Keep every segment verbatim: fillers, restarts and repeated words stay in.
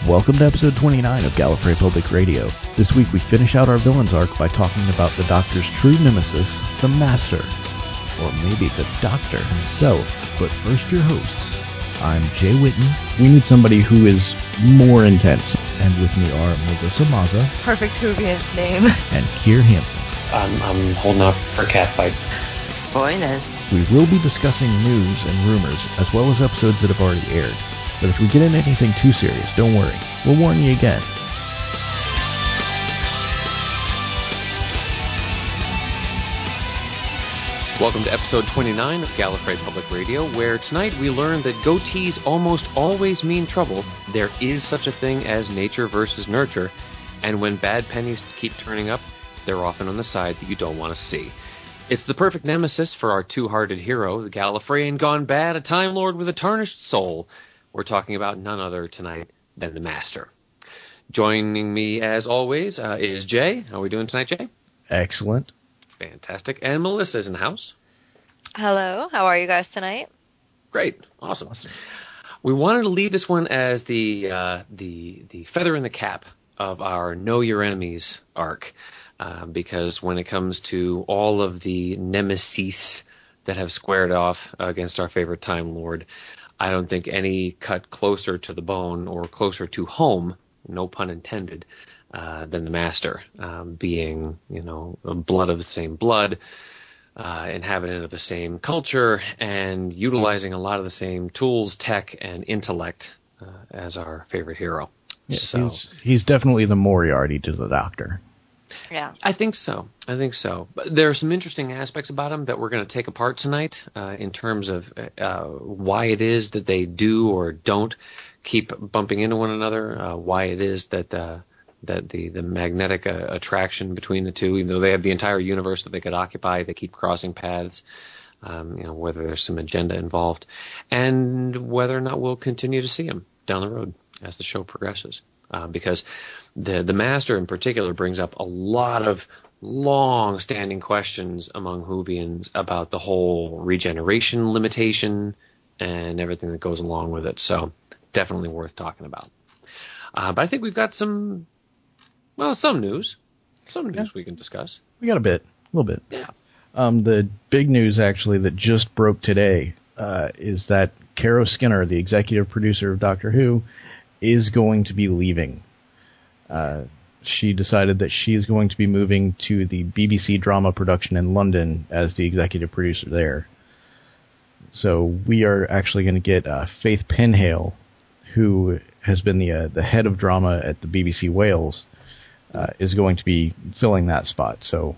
Welcome to episode twenty-nine of Gallifrey Public Radio. This week we finish out our villains arc by talking about the Doctor's true nemesis, the Master. Or maybe the Doctor himself. But first, your hosts. I'm Jay Whitten. We need somebody who is more intense. And with me are Melissa Mazza. Perfect Whovian name. And Kier Hansen. I'm, I'm holding out for a cat fight. Spoilers. We will be discussing news and rumors, as well as episodes that have already aired. But if we get into anything too serious, don't worry. We'll warn you again. Welcome to episode twenty-nine of Gallifrey Public Radio, where tonight we learn that goatees almost always mean trouble. There is such a thing as nature versus nurture, and when bad pennies keep turning up, they're often on the side that you don't want to see. It's the perfect nemesis for our two-hearted hero, the Gallifreyan gone bad, a Time Lord with a tarnished soul. We're talking about none other tonight than the Master. Joining me, as always, uh, is Jay. How are we doing tonight, Jay? Excellent. Fantastic. And Melissa's in the house. Hello. How are you guys tonight? Great. Awesome. awesome. We wanted to leave this one as the uh, the the feather in the cap of our Know Your Enemies arc, uh, because when it comes to all of the nemesis that have squared off against our favorite Time Lord, I don't think any cut closer to the bone or closer to home, no pun intended, uh, than the Master, um, being, you know, blood of the same blood, uh, inhabitant of the same culture, and utilizing a lot of the same tools, tech, and intellect uh, as our favorite hero. Yeah, so he's, he's definitely the Moriarty to the Doctor. Yeah. I think so. I think so. But there are some interesting aspects about him that we're going to take apart tonight uh, in terms of uh, why it is that they do or don't keep bumping into one another, uh, why it is that uh, that the, the magnetic uh, attraction between the two, even though they have the entire universe that they could occupy, they keep crossing paths, um, you know, whether there's some agenda involved, and whether or not we'll continue to see him down the road as the show progresses. Uh, because the the Master in particular brings up a lot of long-standing questions among Whovians about the whole regeneration limitation and everything that goes along with it. So definitely worth talking about. Uh, but I think we've got some, well, some news. Some news yeah. we can discuss. We got a bit, a little bit. Yeah. Um, the big news, actually, that just broke today uh, is that Caro Skinner, the executive producer of Doctor Who, is going to be leaving. Uh, she decided that she is going to be moving to the B B C drama production in London as the executive producer there. So we are actually going to get uh, Faith Penhale, who has been the uh, the head of drama at the B B C Wales, uh, is going to be filling that spot. So,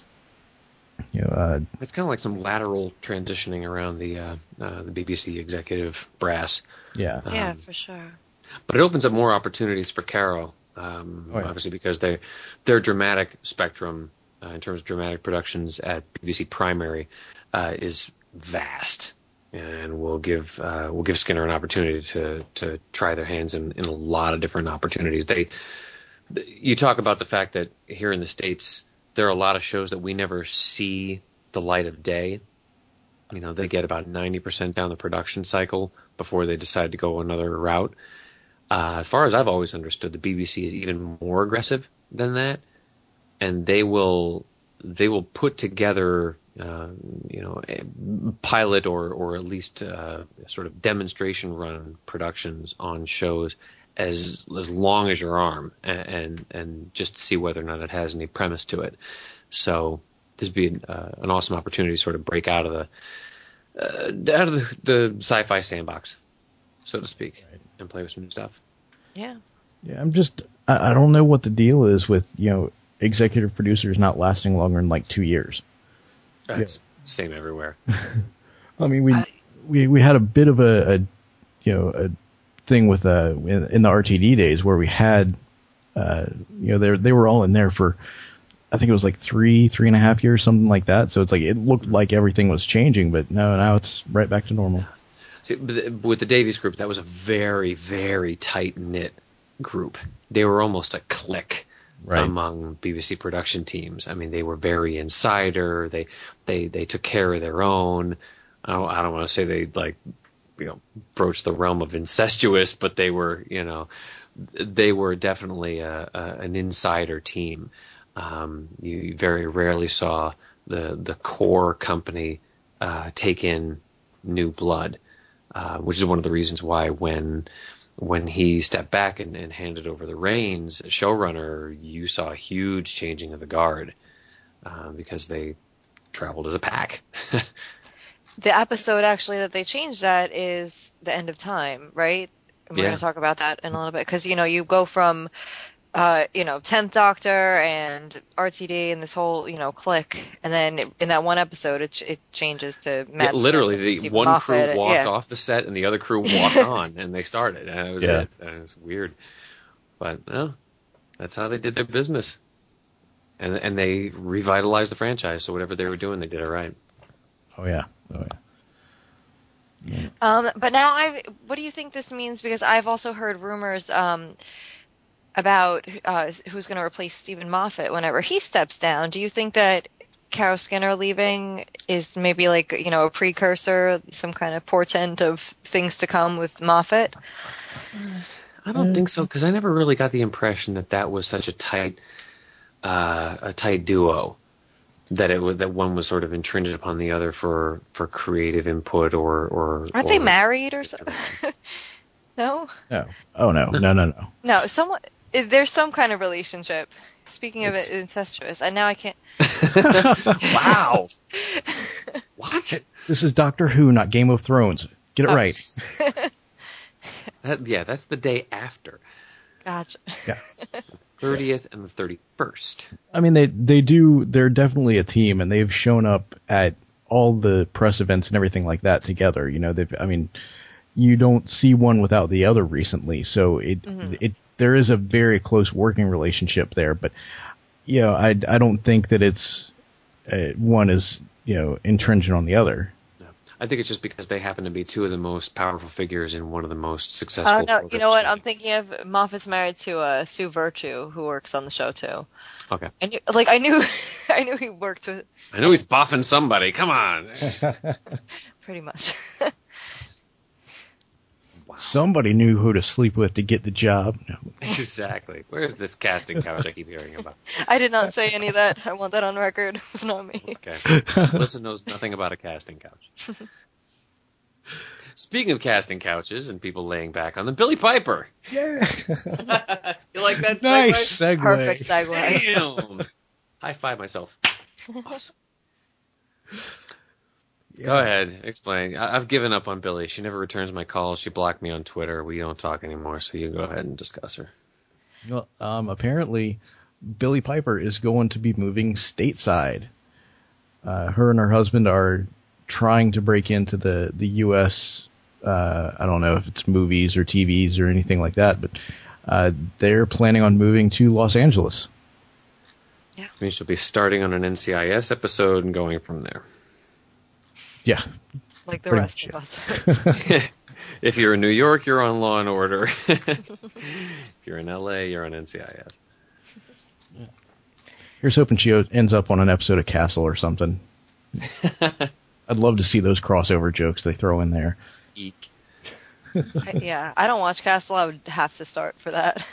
you know, uh, it's kind of like some lateral transitioning around the uh, uh, the B B C executive brass. Yeah, um, yeah, um, for sure. But it opens up more opportunities for Caro, um, oh, yeah. obviously because they, their dramatic spectrum uh, in terms of dramatic productions at B B C Primary uh, is vast, and will give uh, will give Skinner an opportunity to to try their hands in, in a lot of different opportunities. They, you talk about the fact that here in the States there are a lot of shows that we never see the light of day. You know, they get about ninety percent down the production cycle before they decide to go another route. Uh, as far as I've always understood, the B B C is even more aggressive than that, and they will they will put together uh, you know pilot or or at least uh, sort of demonstration run productions on shows as as long as your arm, and and, and just see whether or not it has any premise to it. So this would be an, uh, an awesome opportunity to sort of break out of the uh, out of the, the sci-fi sandbox, so to speak, right, and play with some new stuff. Yeah. Yeah, I'm just, I, I don't know what the deal is with, you know, executive producers not lasting longer than like two years. That's yeah. Same everywhere. I mean, we, I, we, we had a bit of a, a you know, a thing with, uh, in, in the R T D days where we had, uh, you know, they they were all in there for, I think it was like three, three and a half years, something like that. So it's like, it looked like everything was changing, but no, now it's right back to normal. See, with the Davies group, that was a very, very tight-knit group. They were almost a clique right. among B B C production teams. I mean, they were very insider. They they, they took care of their own. I don't, I don't want to say they, like, you know, broached the realm of incestuous, but they were, you know, they were definitely a, a, an insider team. Um, you very rarely saw the the core company uh, take in new blood, uh, which is one of the reasons why when when he stepped back and, and handed over the reins as showrunner, you saw a huge changing of the guard uh, because they traveled as a pack. The episode actually that they changed that is The End of Time, right? And we're Yeah. going to talk about that in a little bit because, you know, you go from, uh, you know, tenth Doctor and R T D and this whole, you know, clique, and then in that one episode it it changes to Matt Yeah, literally, Smith and the Stephen one Moffat. crew walked Yeah. off the set and the other crew walked on, and they started, and that was Yeah. it. And it was weird, but no, that's how they did their business, and and they revitalized the franchise. So whatever they were doing, they did it right. Oh yeah. Oh yeah. Yeah. Um, but now I, what do you think this means? Because I've also heard rumors um, about uh, who's going to replace Stephen Moffat whenever he steps down. Do you think that Carol Skinner leaving is maybe like, you know, a precursor, some kind of portent of things to come with Moffat? I don't think so, because I never really got the impression that that was such a tight, uh, a tight duo. That it was, that one was sort of intrinsic upon the other for, for creative input or or Aren't or, they married or something? No? No. Oh no. No. No. No. No, someone, there's some kind of relationship. Speaking of It's- it, incestuous, and now I can't. Wow. What? This is Doctor Who, not Game of Thrones. Get it Oh. right. That, yeah, that's the day after. Gotcha. Yeah. thirtieth and the thirty-first. I mean, they they do. They're definitely a team, and they've shown up at all the press events and everything like that together. You know, they've. I mean, you don't see one without the other recently, so it Mm-hmm. it there is a very close working relationship there. But you know, I I don't think that it's uh, one is you know intringent on the other. I think it's just because they happen to be two of the most powerful figures in one of the most successful. Oh no! You programs. know what? I'm thinking of Moffat's married to uh, Sue Virtue, who works on the show too. Okay. I knew, like, I knew, I knew he worked with. I know he's boffing somebody. Come on. Pretty much. Wow. Somebody knew who to sleep with to get the job. No. Exactly. Where's this casting couch I keep hearing about? I did not say any of that. I want that on record. It was not me. Okay. Melissa knows nothing about a casting couch. Speaking of casting couches and people laying back on them, Billy Piper. Yeah. You like that segue? Nice segue. Perfect segue. Damn. High five myself. Awesome. Yeah. Go ahead. Explain. I- I've given up on Billy. She never returns my calls. She blocked me on Twitter. We don't talk anymore, so you go ahead and discuss her. Well, um, apparently, Billy Piper is going to be moving stateside. Uh, her and her husband are trying to break into the, the U S, uh, I don't know if it's movies or T Vs or anything like that, but uh, they're planning on moving to Los Angeles. I mean, she'll be starting on an N C I S episode and going from there. Yeah. Like the Pretty rest much, of us. If you're in New York, you're on Law and Order. If you're in L A, you're on N C I S. Here's hoping she ends up on an episode of Castle or something. I'd love to see those crossover jokes they throw in there. Eek. I, yeah, I don't watch Castle. I would have to start for that.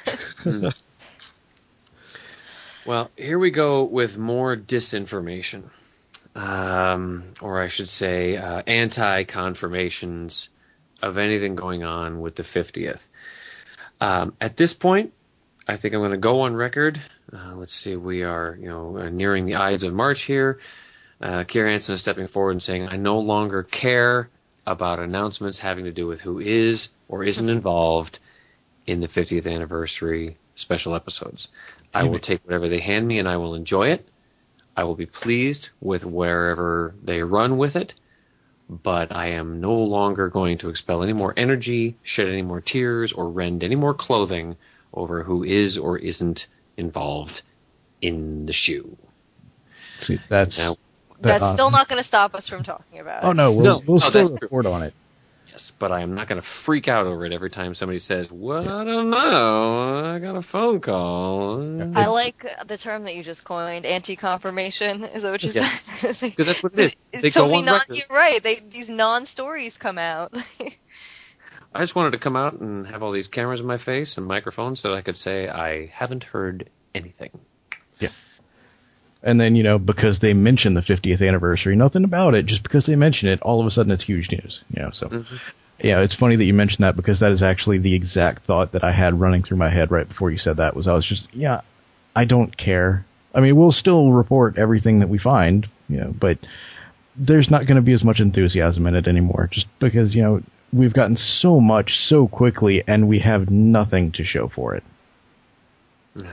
Well, here we go with more disinformation. Um, or I should say uh, anti-confirmations of anything going on with the fiftieth. Um, at this point, I think I'm going to go on record. Uh, let's see, we are you know nearing the Ides of March here. Uh, Keir Hansen is stepping forward and saying, I no longer care about announcements having to do with who is or isn't involved in the fiftieth anniversary special episodes. I will take whatever they hand me and I will enjoy it. I will be pleased with wherever they run with it, but I am no longer going to expel any more energy, shed any more tears, or rend any more clothing over who is or isn't involved in the shoe. See, that's Now, that, That's uh, still not going to stop us from talking about it. Oh no, we'll No, we'll no, still that's true. report on it. yes, but I am not going to freak out over it every time somebody says, well, I don't know, I got a phone call. I It's- like the term that you just coined, anti-confirmation. Is that what you Yes. said? Because that's what it is. They so go many on non, record. you're right. They, these non-stories come out. I just wanted to come out and have all these cameras in my face and microphones so that I could say I haven't heard anything. Yeah. And then, you know, because they mention the fiftieth anniversary, nothing about it, just because they mention it, all of a sudden it's huge news. You know, so mm-hmm. yeah, it's funny that you mentioned that, because that is actually the exact thought that I had running through my head right before you said that. Was I was just, yeah, I don't care. I mean, we'll still report everything that we find, you know, but there's not going to be as much enthusiasm in it anymore, just because, you know, we've gotten so much so quickly and we have nothing to show for it. Yeah.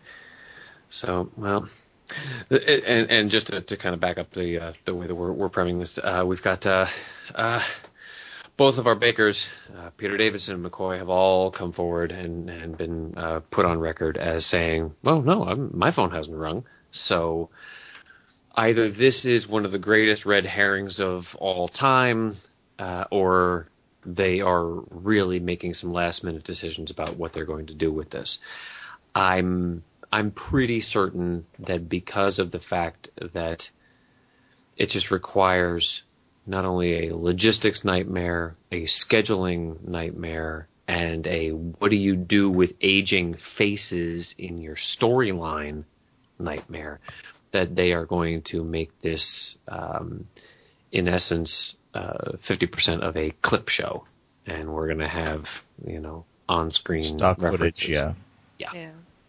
So, well, and and just to, to kind of back up the uh, the way that we're we're prepping this, uh, we've got uh, uh, both of our bakers, uh, Peter Davison and McCoy, have all come forward and and been uh, put on record as saying, "Well, no, I'm, my phone hasn't rung." So either this is one of the greatest red herrings of all time, uh, or they are really making some last minute decisions about what they're going to do with this. I'm I'm pretty certain that because of the fact that it just requires not only a logistics nightmare, a scheduling nightmare, and a what do you do with aging faces in your storyline nightmare, that they are going to make this, um, in essence, uh, fifty percent of a clip show. And we're going to have, you know, on-screen stock references. footage, yeah. yeah. Yeah.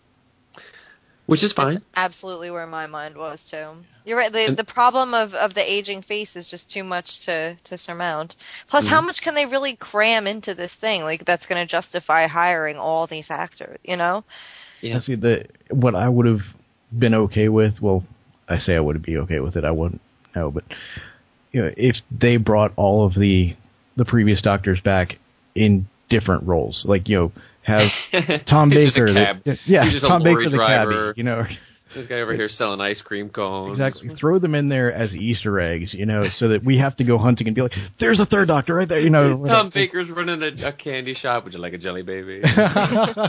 Which is fine. That's absolutely where my mind was too. You're right. The and, the problem of, of the aging face is just too much to, to surmount. Plus, mm-hmm. how much can they really cram into this thing? Like, that's going to justify hiring all these actors, you know? Yeah. See, the what I would have been okay with, well, I say I would be okay with it. I wouldn't know, but you know, if they brought all of the the previous Doctors back in different roles, like, you know, have Tom Baker, the, yeah, Tom Baker the cabbie, you know. This guy over here selling ice cream cones. Exactly. Throw them in there as Easter eggs, you know, so that we have to go hunting and be like, there's a third Doctor right there, you know. Tom Baker's running a, a candy shop. Would you like a jelly baby? Yeah,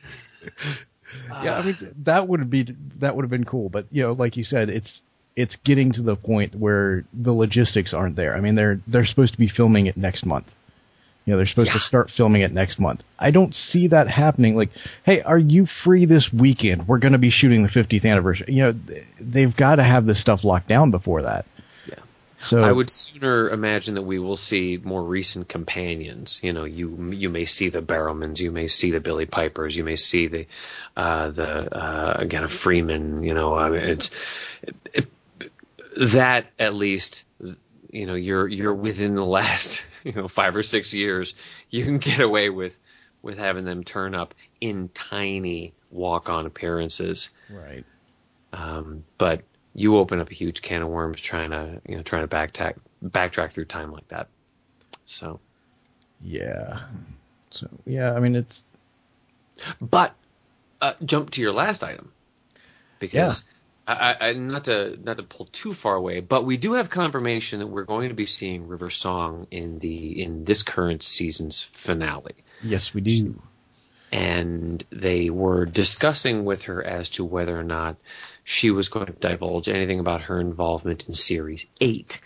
I mean, that would be that would have been cool, but you know, like you said, it's it's getting to the point where the logistics aren't there. I mean, they're they're supposed to be filming it next month. You know, they're supposed yeah. to start filming it next month. I don't see that happening. Like, hey, are you free this weekend? We're going to be shooting the fiftieth anniversary. You know, they've got to have this stuff locked down before that. Yeah. So I would sooner imagine that we will see more recent companions. You know, you you may see the Barrowmans, you may see the Billy Pipers, you may see the uh, the uh, again a Freeman. You know, I mean, it's it, it, that at least. You know, you're you're within the last you know five or six years, you can get away with with having them turn up in tiny walk-on appearances. Right. Um, but you open up a huge can of worms trying to you know trying to backtrack backtrack through time like that. So. Yeah. So yeah, I mean it's. But uh, jump to your last item, because. Yeah. I, I, not to not to pull too far away, but we do have confirmation that we're going to be seeing River Song in the in this current season's finale. Yes, we do. And they were discussing with her as to whether or not she was going to divulge anything about her involvement in Series eight,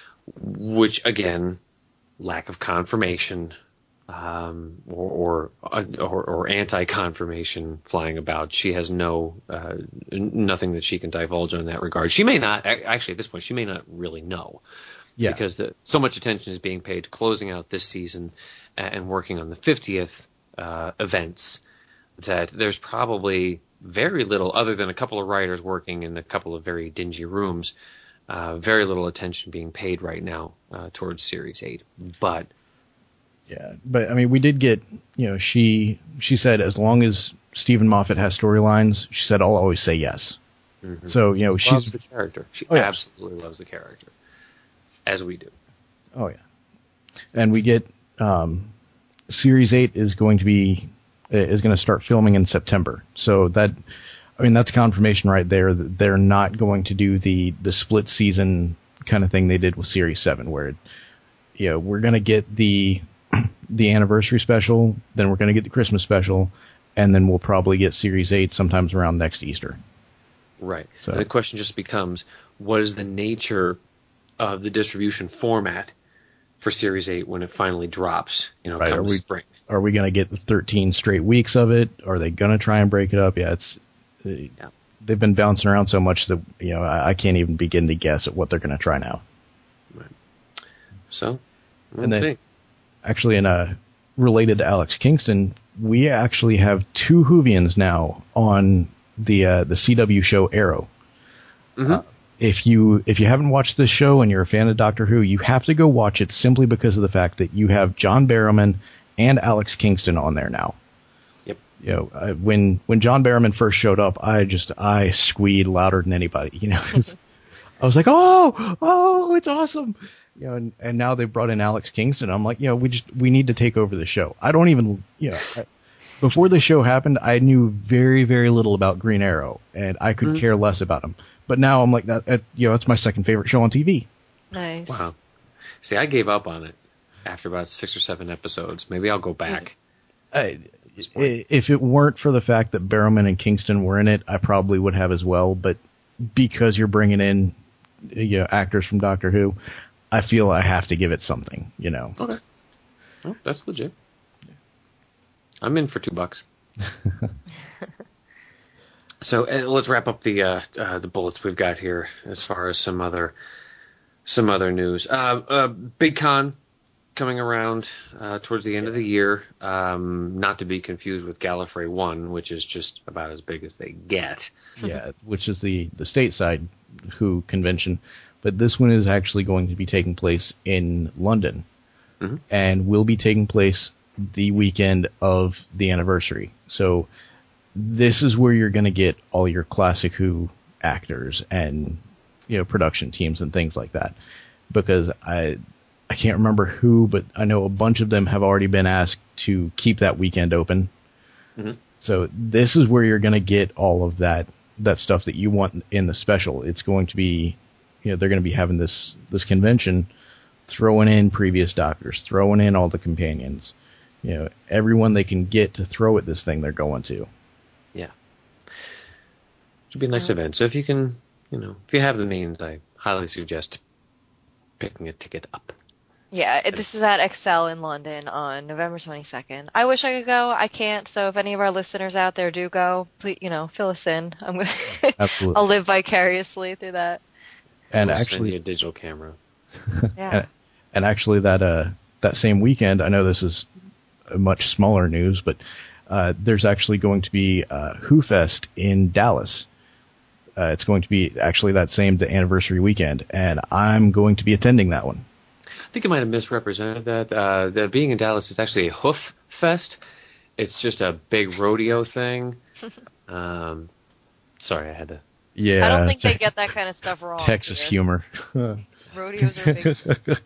which, again, lack of confirmation. Um, or, or, or, or anti-confirmation flying about. She has no, uh, nothing that she can divulge in that regard. She may not, actually at this point, she may not really know. Yeah. Because the, so much attention is being paid to closing out this season and working on the fiftieth, uh, events, that there's probably very little, other than a couple of writers working in a couple of very dingy rooms, uh, very little attention being paid right now, uh, towards Series eight. But, Yeah, but I mean, we did get, you know, she she said as long as Stephen Moffat has storylines, she said I'll always say yes. Mm-hmm. So you know, she loves the character. She oh, yeah. absolutely loves the character, as we do. Oh yeah, and we get um, Series eight is going to be is going to start filming in September. So that, I mean, that's confirmation right there that they're not going to do the the split season kind of thing they did with Series seven, where it, you know, we're going to get the the anniversary special, then we're going to get the Christmas special, and then we'll probably get Series eight sometimes around next Easter. Right. So and the question just becomes, what is the nature of the distribution format for Series eight when it finally drops, you know, right. come are we, spring. Are we going to get the thirteen straight weeks of it? Are they going to try and break it up? Yeah, it's uh, yeah. They've been bouncing around so much that, you know, I, I can't even begin to guess at what they're going to try now. Right. So, we'll and then, see. Actually, in a related to Alex Kingston, we actually have two Whovians now on the uh, the C W show Arrow. Mm-hmm. Uh, if you if you haven't watched this show and you're a fan of Doctor Who, you have to go watch it simply because of the fact that you have John Barrowman and Alex Kingston on there now. Yep. You know, I, when when John Barrowman first showed up, I just I squeed louder than anybody. You know, I was like, oh, oh, it's awesome. You know, and, and now they brought in Alex Kingston. I'm like, you know, we just we need to take over the show. I don't even, you know, I, before the show happened, I knew very very little about Green Arrow, and I could mm-hmm. care less about him. But now I'm like, that, that, you know, it's my second favorite show on T V. Nice. Wow. See, I gave up on it after about six or seven episodes. Maybe I'll go back. I, if it weren't for the fact that Barrowman and Kingston were in it, I probably would have as well. But because you're bringing in, you know, actors from Doctor Who, I feel I have to give it something, you know. Okay. Well, that's legit. I'm in for two bucks. So uh, let's wrap up the uh, uh, the bullets we've got here as far as some other some other news. Uh, uh, Big Con coming around uh, towards the end of the year, um, not to be confused with Gallifrey One, which is just about as big as they get. Yeah, which is the the stateside Who convention, but this one is actually going to be taking place in London, mm-hmm. and will be taking place the weekend of the anniversary. So this is where you're going to get all your classic Who actors and, you know, production teams and things like that. Because I I can't remember who, but I know a bunch of them have already been asked to keep that weekend open. Mm-hmm. So this is where you're going to get all of that that stuff that you want in the special. It's going to be, you know, they're going to be having this this convention, throwing in previous Doctors, throwing in all the companions, you know, everyone they can get to throw at this thing, they're going to. Yeah. Should be a nice event. So if you can, you know, if you have the means, I highly suggest picking a ticket up. Yeah, this is at Excel in London on November twenty-second. I wish I could go. I can't. So if any of our listeners out there do go, please, you know, fill us in. I'm gonna Absolutely. I'll live vicariously through that. And we'll actually, send you a digital camera. Yeah. and, and actually, that uh that same weekend, I know this is a much smaller news, but uh, there's actually going to be uh, Who Fest in Dallas. Uh, it's going to be actually that same the anniversary weekend, and I'm going to be attending that one. I think I might have misrepresented that. Uh, the being in Dallas is actually a Hoof Fest. It's just a big rodeo thing. Um, sorry, I had to. Yeah, I don't think te- they get that kind of stuff wrong. Texas here. humor. Rodeos are big.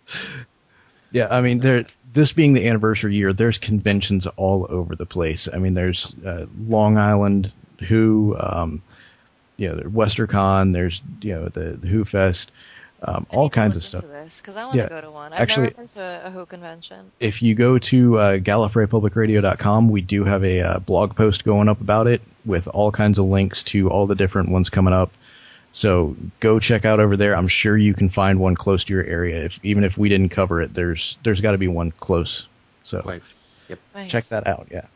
Yeah, I mean, there. This being the anniversary year, there's conventions all over the place. I mean, there's uh, Long Island Who, um, you know, WesterCon. There's, you know, the, the Who Fest. Um, all kinds of stuff. Because I want to yeah, go to one. I've actually, never been to a, a Who convention. If you go to uh, Gallifrey Public Radio dot com, we do have a uh, blog post going up about it with all kinds of links to all the different ones coming up. So go check out over there. I'm sure you can find one close to your area. If even if we didn't cover it, there's there's got to be one close. So right. Yep. Nice. Check that out. Yeah.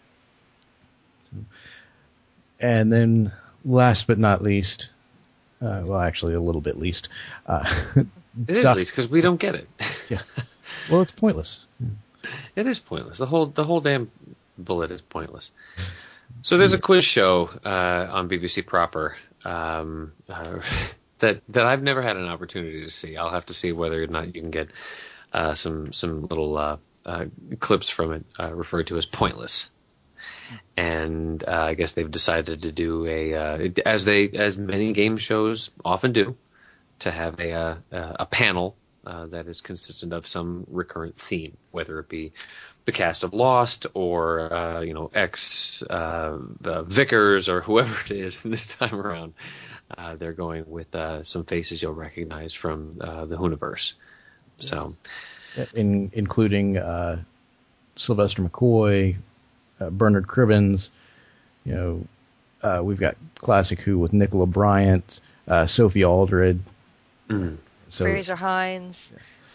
And then last but not least. Uh, well, actually, a little bit least. Uh, it is doc- least because we don't get it. Yeah. Well, it's pointless. It is pointless. The whole the whole damn bullet is pointless. So there's a quiz show uh, on B B C proper um, uh, that that I've never had an opportunity to see. I'll have to see whether or not you can get uh, some some little uh, uh, clips from it uh, referred to as pointless. And uh, I guess they've decided to do a uh, as they as many game shows often do, to have a uh, a panel uh, that is consistent of some recurrent theme, whether it be the cast of Lost or uh, you know ex uh, uh, Vickers or whoever it is. This time around, uh, they're going with uh, some faces you'll recognize from uh, the Whoniverse. Yes. So, in including uh, Sylvester McCoy. Uh, Bernard Cribbins, you know, uh, we've got Classic Who with Nicola Bryant, uh, Sophie Aldred, mm. so Fraser Hines.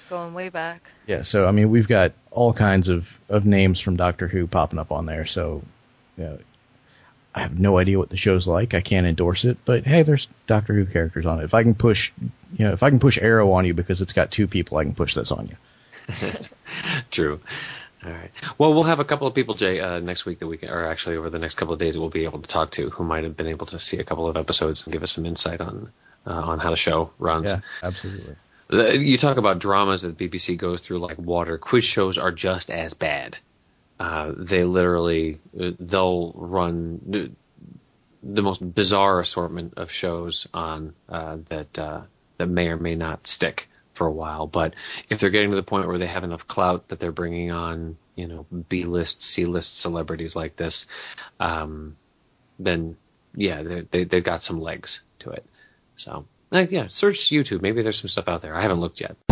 going way back. Yeah, so I mean, we've got all kinds of, of names from Doctor Who popping up on there. So, you know, I have no idea what the show's like. I can't endorse it, but hey, there's Doctor Who characters on it. If I can push, you know, if I can push Arrow on you because it's got two people, I can push this on you. True. All right. Well, we'll have a couple of people, Jay, uh, next week that we can, or actually over the next couple of days, we'll be able to talk to who might have been able to see a couple of episodes and give us some insight on uh, on how the show runs. Yeah, absolutely. You talk about dramas that the B B C goes through like water. Quiz shows are just as bad. Uh, they literally, they'll run the most bizarre assortment of shows on uh, that uh, that may or may not stick for a while. But if they're getting to the point where they have enough clout that they're bringing on, you know, B-list, C-list celebrities like this, um, then yeah, they, they they've got some legs to it. So uh, yeah, search YouTube. Maybe there's some stuff out there. I haven't looked yet.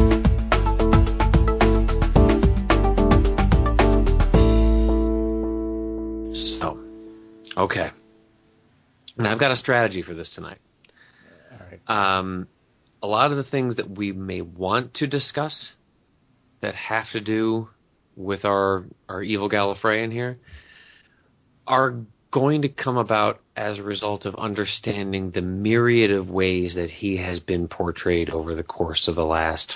So, okay. Now I've got a strategy for this tonight. All right. Um, a lot of the things that we may want to discuss that have to do with our, our evil Gallifreyan here are going to come about as a result of understanding the myriad of ways that he has been portrayed over the course of the last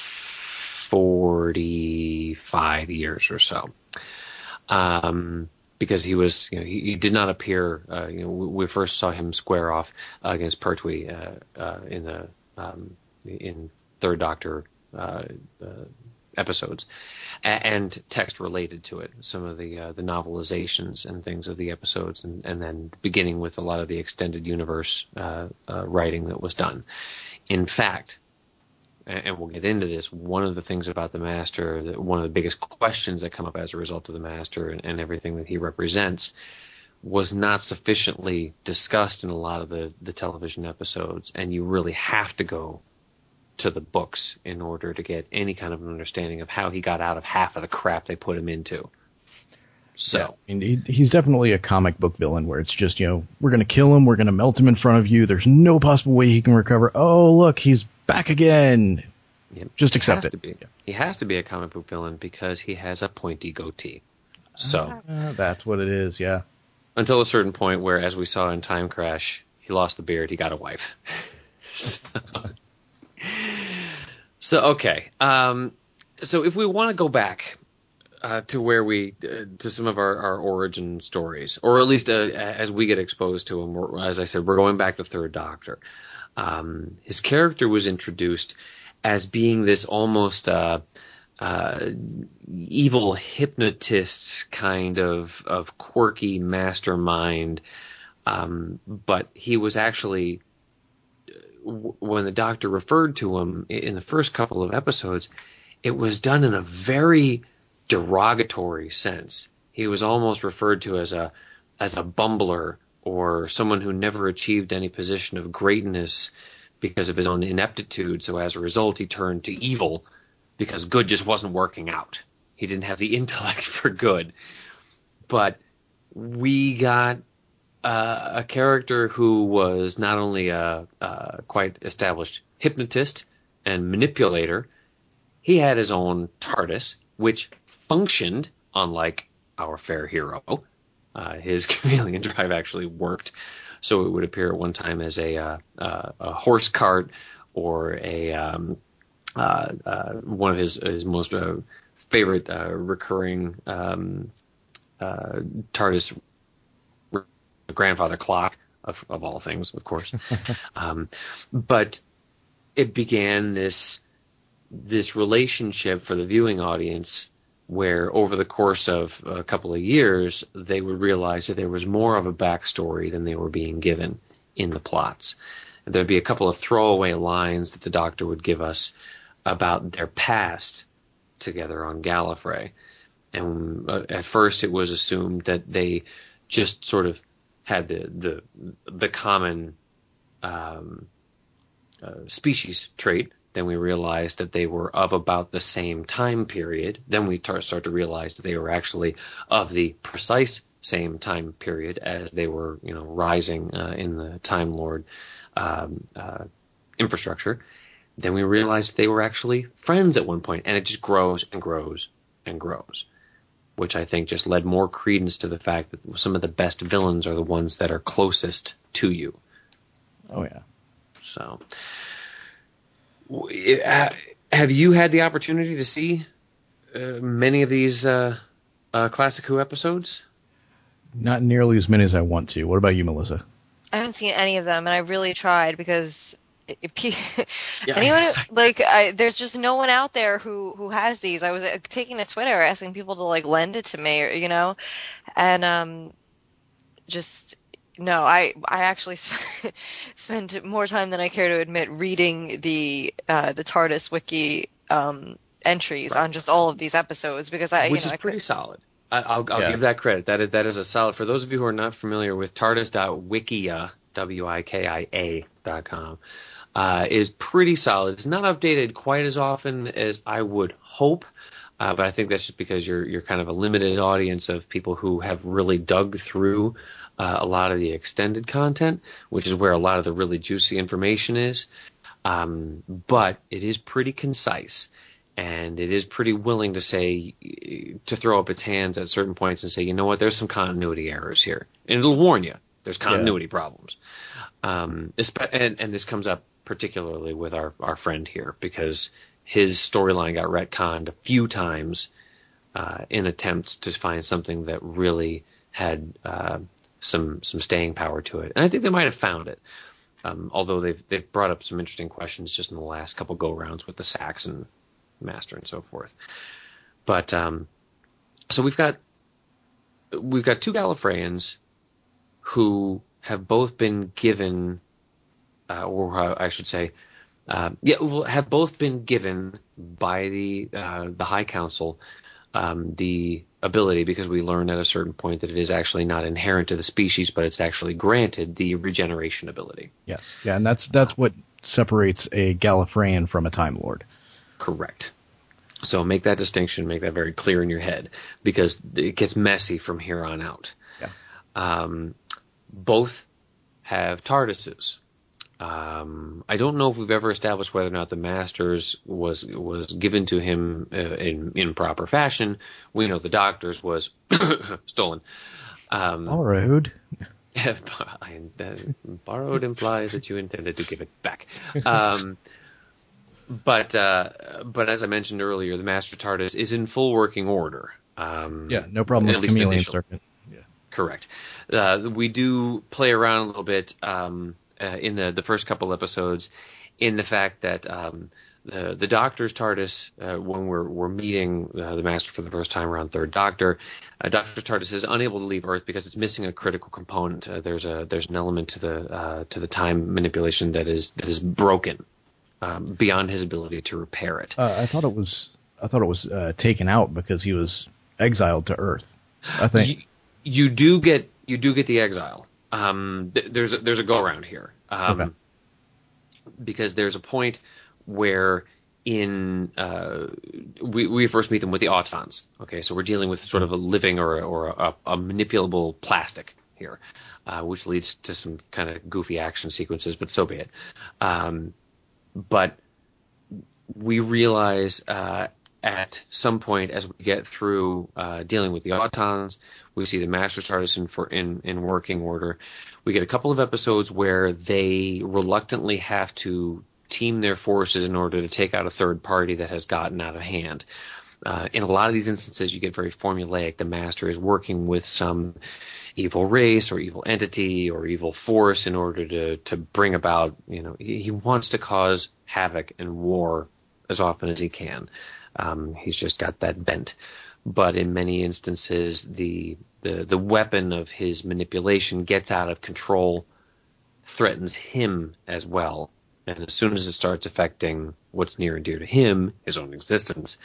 forty-five years or so. Um, because he was, you know, he, he did not appear, uh, you know, we, we first saw him square off uh, against Pertwee uh, uh, in the um, in Third Doctor uh, uh, episodes, a- and text related to it, some of the uh, the novelizations and things of the episodes, and, and then beginning with a lot of the extended universe uh, uh, writing that was done. In fact, and we'll get into this, one of the things about the Master, that one of the biggest questions that come up as a result of the Master and, and everything that he represents was not sufficiently discussed in a lot of the, the television episodes, and you really have to go to the books in order to get any kind of an understanding of how he got out of half of the crap they put him into. So, yeah, I mean, he, he's definitely a comic book villain where it's just, you know, we're going to kill him, we're going to melt him in front of you, there's no possible way he can recover. Oh, look, he's back again. Yep. Just accept it. it. To be, he has to be a comic book villain because he has a pointy goatee. So uh, that's what it is, yeah. Until a certain point where, as we saw in Time Crash, he lost the beard, he got a wife. so, so, okay. Um, so if we want to go back uh, to where we, uh, to some of our, our origin stories, or at least uh, as we get exposed to him, or, as I said, we're going back to Third Doctor. Um, his character was introduced as being this almost uh, uh, evil hypnotist kind of of quirky mastermind, um, but he was actually, w- when the Doctor referred to him in the first couple of episodes, it was done in a very derogatory sense. He was almost referred to as a as a bumbler, or someone who never achieved any position of greatness because of his own ineptitude. So as a result, he turned to evil because good just wasn't working out. He didn't have the intellect for good. But we got uh, a character who was not only a, a quite established hypnotist and manipulator, he had his own TARDIS, which functioned unlike our fair hero. Uh, his chameleon drive actually worked, so it would appear at one time as a uh, uh, a horse cart, or a um, uh, uh, one of his his most uh, favorite uh, recurring um, uh, TARDIS grandfather clock of, of all things, of course. um, but it began this this relationship for the viewing audience, where over the course of a couple of years, they would realize that there was more of a backstory than they were being given in the plots. And there'd be a couple of throwaway lines that the Doctor would give us about their past together on Gallifrey. And uh, at first it was assumed that they just sort of had the the, the common um, uh, species trait. Then we realized that they were of about the same time period. Then we tar- start to realize that they were actually of the precise same time period as they were, you know, rising uh, in the Time Lord um, uh, infrastructure. then we realize they were actually friends at one point, and it just grows and grows and grows, which I think just led more credence to the fact that some of the best villains are the ones that are closest to you. Oh, yeah. So, have you had the opportunity to see uh, many of these uh, uh, Classic Who episodes? Not nearly as many as I want to. What about you, Melissa? I haven't seen any of them, and I really tried because it, it, Yeah. anyone like I, there's just no one out there who who has these. I was uh, taking to Twitter asking people to like lend it to me, or, you know, and um, just no. I I actually sp- spent more time than I care to admit reading the uh, the TARDIS wiki um, entries Right. on just all of these episodes because I Which you know is I pretty could, solid. I, I'll, I'll Yeah. give that credit. That is that is a solid. For those of you who are not familiar with TARDIS dot wikia, W I K I A dot com, uh, is pretty solid. It's not updated quite as often as I would hope, uh, but I think that's just because you're you're kind of a limited audience of people who have really dug through uh, a lot of the extended content, which is where a lot of the really juicy information is. Um, but it is pretty concise. And it is pretty willing to say, to throw up its hands at certain points and say, you know what, there's some continuity errors here. And it'll warn you, there's continuity yeah. problems. Um, and, and this comes up particularly with our, our friend here, because his storyline got retconned a few times uh, in attempts to find something that really had uh, some some staying power to it. And I think they might have found it. Um, although they've, they've brought up some interesting questions just in the last couple go-rounds with the Saxon Master and so forth. But um, so we've got we've got two Gallifreyans who have both been given, uh, or I should say, uh, yeah, well, have both been given by the uh, the High Council um, the ability, because we learn at a certain point that it is actually not inherent to the species, but it's actually granted the regeneration ability. Yes, yeah, and that's that's uh, what separates a Gallifreyan from a Time Lord. Correct. So make that distinction, make that very clear in your head, because it gets messy from here on out. Yeah. Um, both have TARDISes. Um, I don't know if we've ever established whether or not the Master's was was given to him uh, in in proper fashion. We know the Doctor's was stolen. Um, borrowed. I, uh, borrowed implies that you intended to give it back. Um, But uh, but as I mentioned earlier, the Master TARDIS is in full working order. Um, yeah, no problem with Chameleon Serpent. Yeah. Correct. Uh, we do play around a little bit um, uh, in the, the first couple episodes in the fact that um, the the Doctor's TARDIS, uh, when we're we're meeting uh, the Master for the first time around Third Doctor, uh, Doctor TARDIS is unable to leave Earth because it's missing a critical component. Uh, there's a there's an element to the uh, to the time manipulation that is that is broken. Um, beyond his ability to repair it. Uh, I thought it was I thought it was uh, taken out because he was exiled to Earth. I think you, you do get you do get the exile. Um, th- there's a, there's a go around here um, okay. because there's a point where in uh, we we first meet them with the Autons. Okay, so we're dealing with sort of a living or or a, a manipulable plastic here, uh, which leads to some kind of goofy action sequences. But so be it. Um, But we realize uh, at some point as we get through uh, dealing with the Autons, we see the Master TARDIS in, for, in, in working order. We get a couple of episodes where they reluctantly have to team their forces in order to take out a third party that has gotten out of hand. Uh, in a lot of these instances, you get very formulaic. The Master is working with some evil race or evil entity or evil force in order to, to bring about, you know, he, he wants to cause havoc and war as often as he can. Um, he's just got that bent. But in many instances, the, the, the weapon of his manipulation gets out of control, threatens him as well. And as soon as it starts affecting what's near and dear to him, his own existence,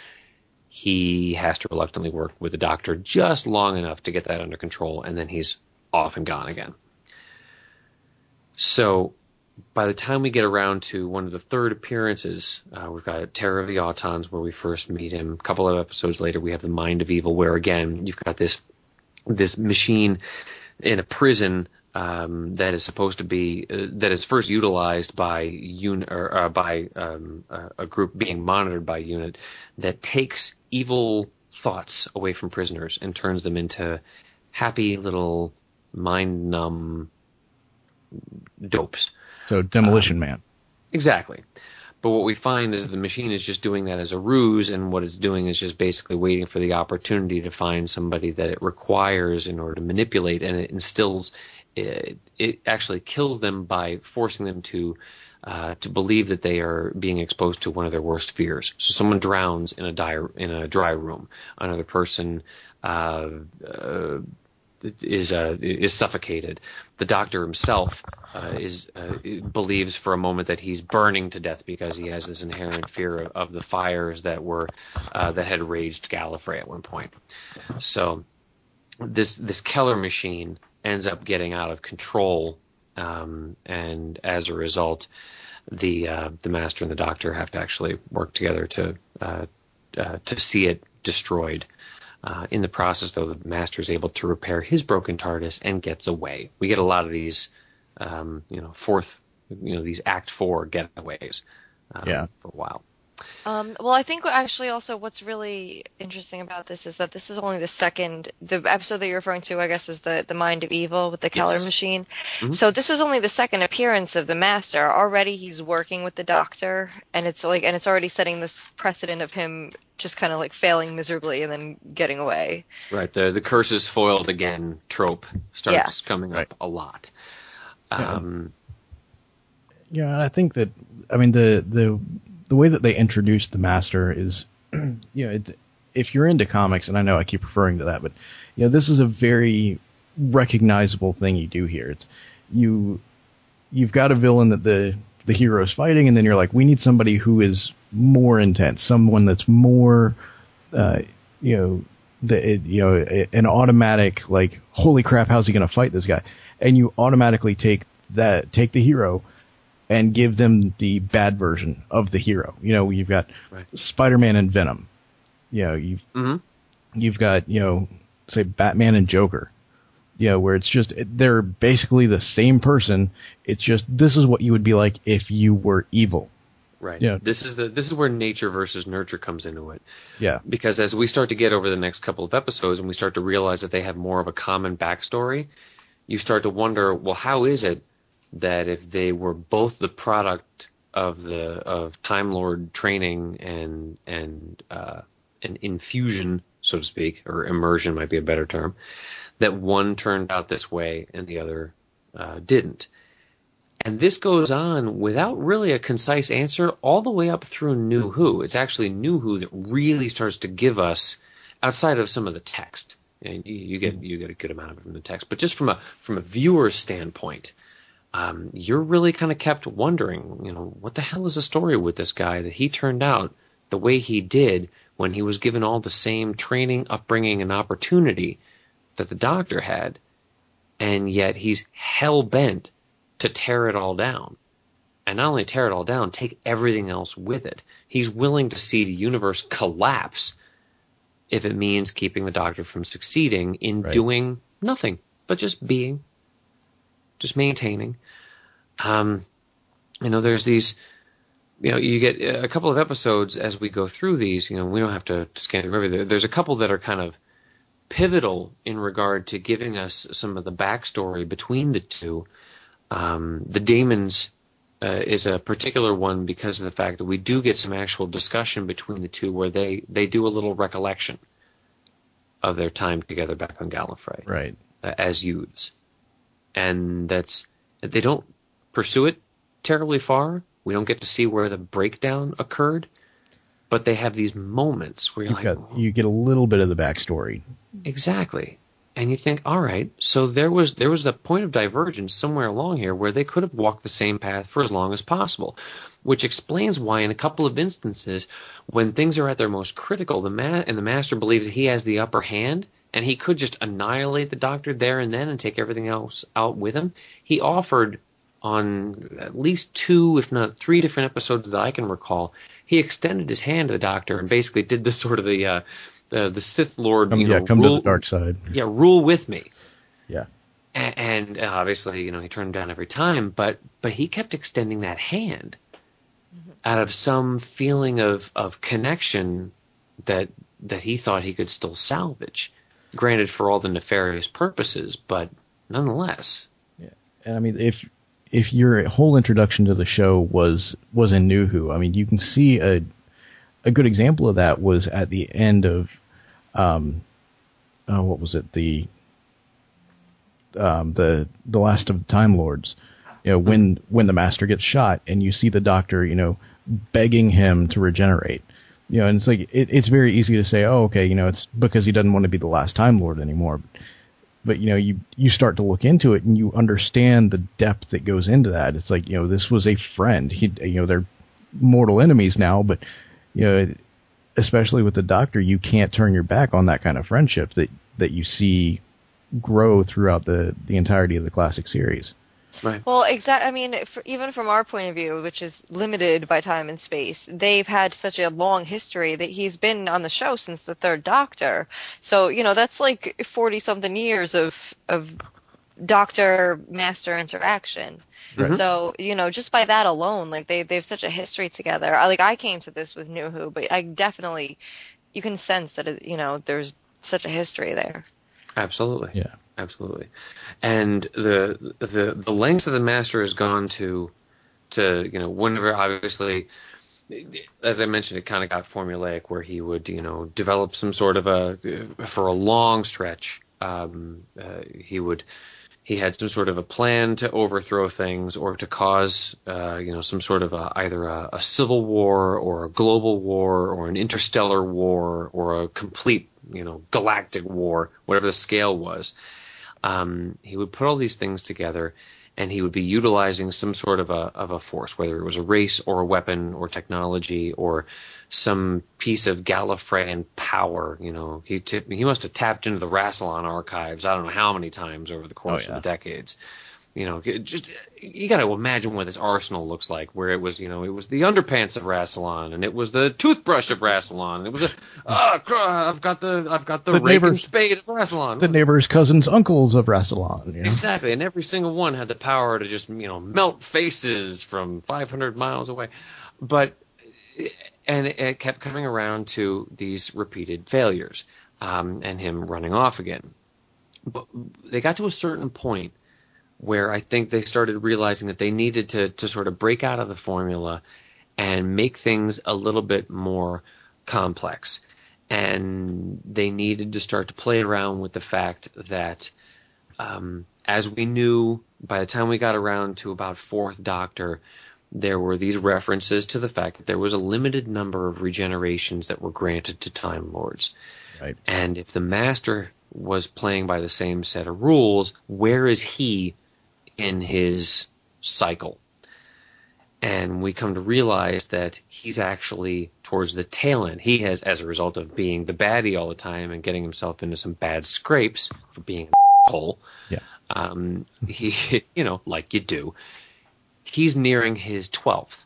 he has to reluctantly work with the Doctor just long enough to get that under control, and then he's off and gone again. So by the time we get around to one of the third appearances, uh, we've got Terror of the Autons, where we first meet him. A couple of episodes later, we have the Mind of Evil, where again, you've got this this machine in a prison um, that is supposed to be uh, that is first utilized by un- or, uh, by um, a, a group being monitored by UNIT that takes evil thoughts away from prisoners and turns them into happy little mind numb dopes. So Demolition um, Man. Exactly. But what we find is that the machine is just doing that as a ruse, and what it's doing is just basically waiting for the opportunity to find somebody that it requires in order to manipulate, and it instills, it, it actually kills them by forcing them to uh, to believe that they are being exposed to one of their worst fears. So someone drowns in a, di- in a dry room. Another person uh, uh, is uh, is suffocated. The doctor himself uh, is uh, believes for a moment that he's burning to death because he has this inherent fear of, of the fires that were uh, that had raged Gallifrey at one point. So this this Keller machine ends up getting out of control, um, and as a result, the uh, the Master and the Doctor have to actually work together to uh, uh, to see it destroyed. Uh, in the process, though, the Master is able to repair his broken TARDIS and gets away. We get a lot of these, um, you know, fourth, you know, these Act Four getaways um, Yeah. for a while. Um, well, I think actually also what's really interesting about this is that this is only the second, the episode that you're referring to, I guess, is the, the Mind of Evil with the Keller Yes. machine. Mm-hmm. So this is only the second appearance of the Master. Already he's working with the Doctor, and it's like, and it's already setting this precedent of him just kind of like failing miserably and then getting away. Right. The the curse is foiled again trope starts yeah. coming right. up a lot. Yeah. Um, yeah, I think that, I mean, the, the, the way that they introduced the Master is, you know, it, if you're into comics, and I know I keep referring to that, but, you know, this is a very recognizable thing you do here. It's, you, you've got a villain that the, the hero's fighting, and then you're like, we need somebody who is more intense, someone that's more, uh, you know, the, it, you know, an automatic, like, holy crap, how's he going to fight this guy? And you automatically take that, take the hero and give them the bad version of the hero. You know, you've got right. Spider-Man and Venom. You know, you've, mm-hmm. you've got, you know, say Batman and Joker. You know, where it's just, they're basically the same person. It's just, this is what you would be like if you were evil. Right. Yeah. This is the this is where nature versus nurture comes into it. Yeah. Because as we start to get over the next couple of episodes and we start to realize that they have more of a common backstory, you start to wonder, well, how is it that if they were both the product of the of Time Lord training and and uh, an infusion, so to speak, or immersion might be a better term, that one turned out this way and the other uh, didn't. And this goes on without really a concise answer all the way up through New Who. It's actually New Who that really starts to give us, outside of some of the text, and you, you get you get a good amount of it from the text, but just from a from a viewer's standpoint, um, you're really kind of kept wondering, you know, what the hell is the story with this guy that he turned out the way he did when he was given all the same training, upbringing, and opportunity that the Doctor had, and yet he's hell bent to tear it all down. And not only tear it all down, take everything else with it. He's willing to see the universe collapse if it means keeping the Doctor from succeeding in right. doing nothing, but just being, just maintaining. Um, you know, there's these, you know, you get a couple of episodes as we go through these, you know, we don't have to, to scan through everything. There's a couple that are kind of pivotal in regard to giving us some of the backstory between the two. Um, the Daemons uh, is a particular one because of the fact that we do get some actual discussion between the two where they, they do a little recollection of their time together back on Gallifrey, right. uh, as youths. And that's, they don't pursue it terribly far. We don't get to see where the breakdown occurred, but they have these moments where you're You've like, got, you get a little bit of the backstory. Exactly. And you think, all right, so there was there was a point of divergence somewhere along here where they could have walked the same path for as long as possible, which explains why in a couple of instances, when things are at their most critical, the ma- and the Master believes he has the upper hand, and he could just annihilate the Doctor there and then and take everything else out with him, he offered on at least two, if not three different episodes that I can recall, he extended his hand to the Doctor and basically did this sort of the... Uh, Uh, the Sith Lord, Come, you yeah, know, come rule, to the dark side. Yeah, rule with me. Yeah. and, and obviously, you know, he turned him down every time, but but he kept extending that hand mm-hmm. out of some feeling of of connection that that he thought he could still salvage. Granted, for all the nefarious purposes, but nonetheless. Yeah, and I mean, if if your whole introduction to the show was was in New Who, I mean, you can see a a good example of that was at the end of, um, oh, what was it, the um, the the last of the Time Lords. You know, when when the Master gets shot, and you see the Doctor, you know, begging him to regenerate. You know, and it's like it, it's very easy to say, oh, okay, you know, it's because he doesn't want to be the last Time Lord anymore. But, but you know, you you start to look into it and you understand the depth that goes into that. It's like, you know, this was a friend. He, you know, they're mortal enemies now, but you know, especially with the Doctor, you can't turn your back on that kind of friendship that that you see grow throughout the the entirety of the classic series. Right. Well, exactly. I mean, for, even from our point of view, which is limited by time and space, they've had such a long history that he's been on the show since the Third Doctor. So, you know, that's like forty-something years of of Doctor-Master interaction. Right. So, you know, just by that alone, like, they, they have such a history together. I, like, I came to this with New Who, but I definitely, you can sense that, it, you know, there's such a history there. Absolutely. Yeah. Absolutely. And the the the lengths that the Master has gone to to, you know, whenever, obviously, as I mentioned, it kind of got formulaic where he would, you know, develop some sort of a, for a long stretch, um, uh, he would, he had some sort of a plan to overthrow things or to cause, uh, you know, some sort of a, either a, a civil war or a global war or an interstellar war or a complete, you know, galactic war, whatever the scale was. Um, he would put all these things together, and he would be utilizing some sort of a of a force, whether it was a race or a weapon or technology or some piece of Gallifreyan power. You know, he t- he must have tapped into the Rassilon archives I don't know how many times over the course oh, yeah. of the decades. You know, just you got to imagine what this arsenal looks like, where it was, you know, it was the underpants of Rassilon, and it was the toothbrush of Rassilon, and it was a, oh, I've got the, I've got the, the rake and spade of Rassilon, the neighbor's cousins, uncles of Rassilon. You know? Exactly, and every single one had the power to just, you know, melt faces from five hundred miles away, but, and it kept coming around to these repeated failures, um, and him running off again. But they got to a certain point where I think they started realizing that they needed to to sort of break out of the formula and make things a little bit more complex. And they needed to start to play around with the fact that, um, as we knew by the time we got around to about Fourth Doctor, there were these references to the fact that there was a limited number of regenerations that were granted to Time Lords. Right. And if the Master was playing by the same set of rules, where is he in his cycle? And we come to realize that he's actually towards the tail end. He has, as a result of being the baddie all the time and getting himself into some bad scrapes for being an asshole, yeah. um, he, you know, like you do, he's nearing his twelfth.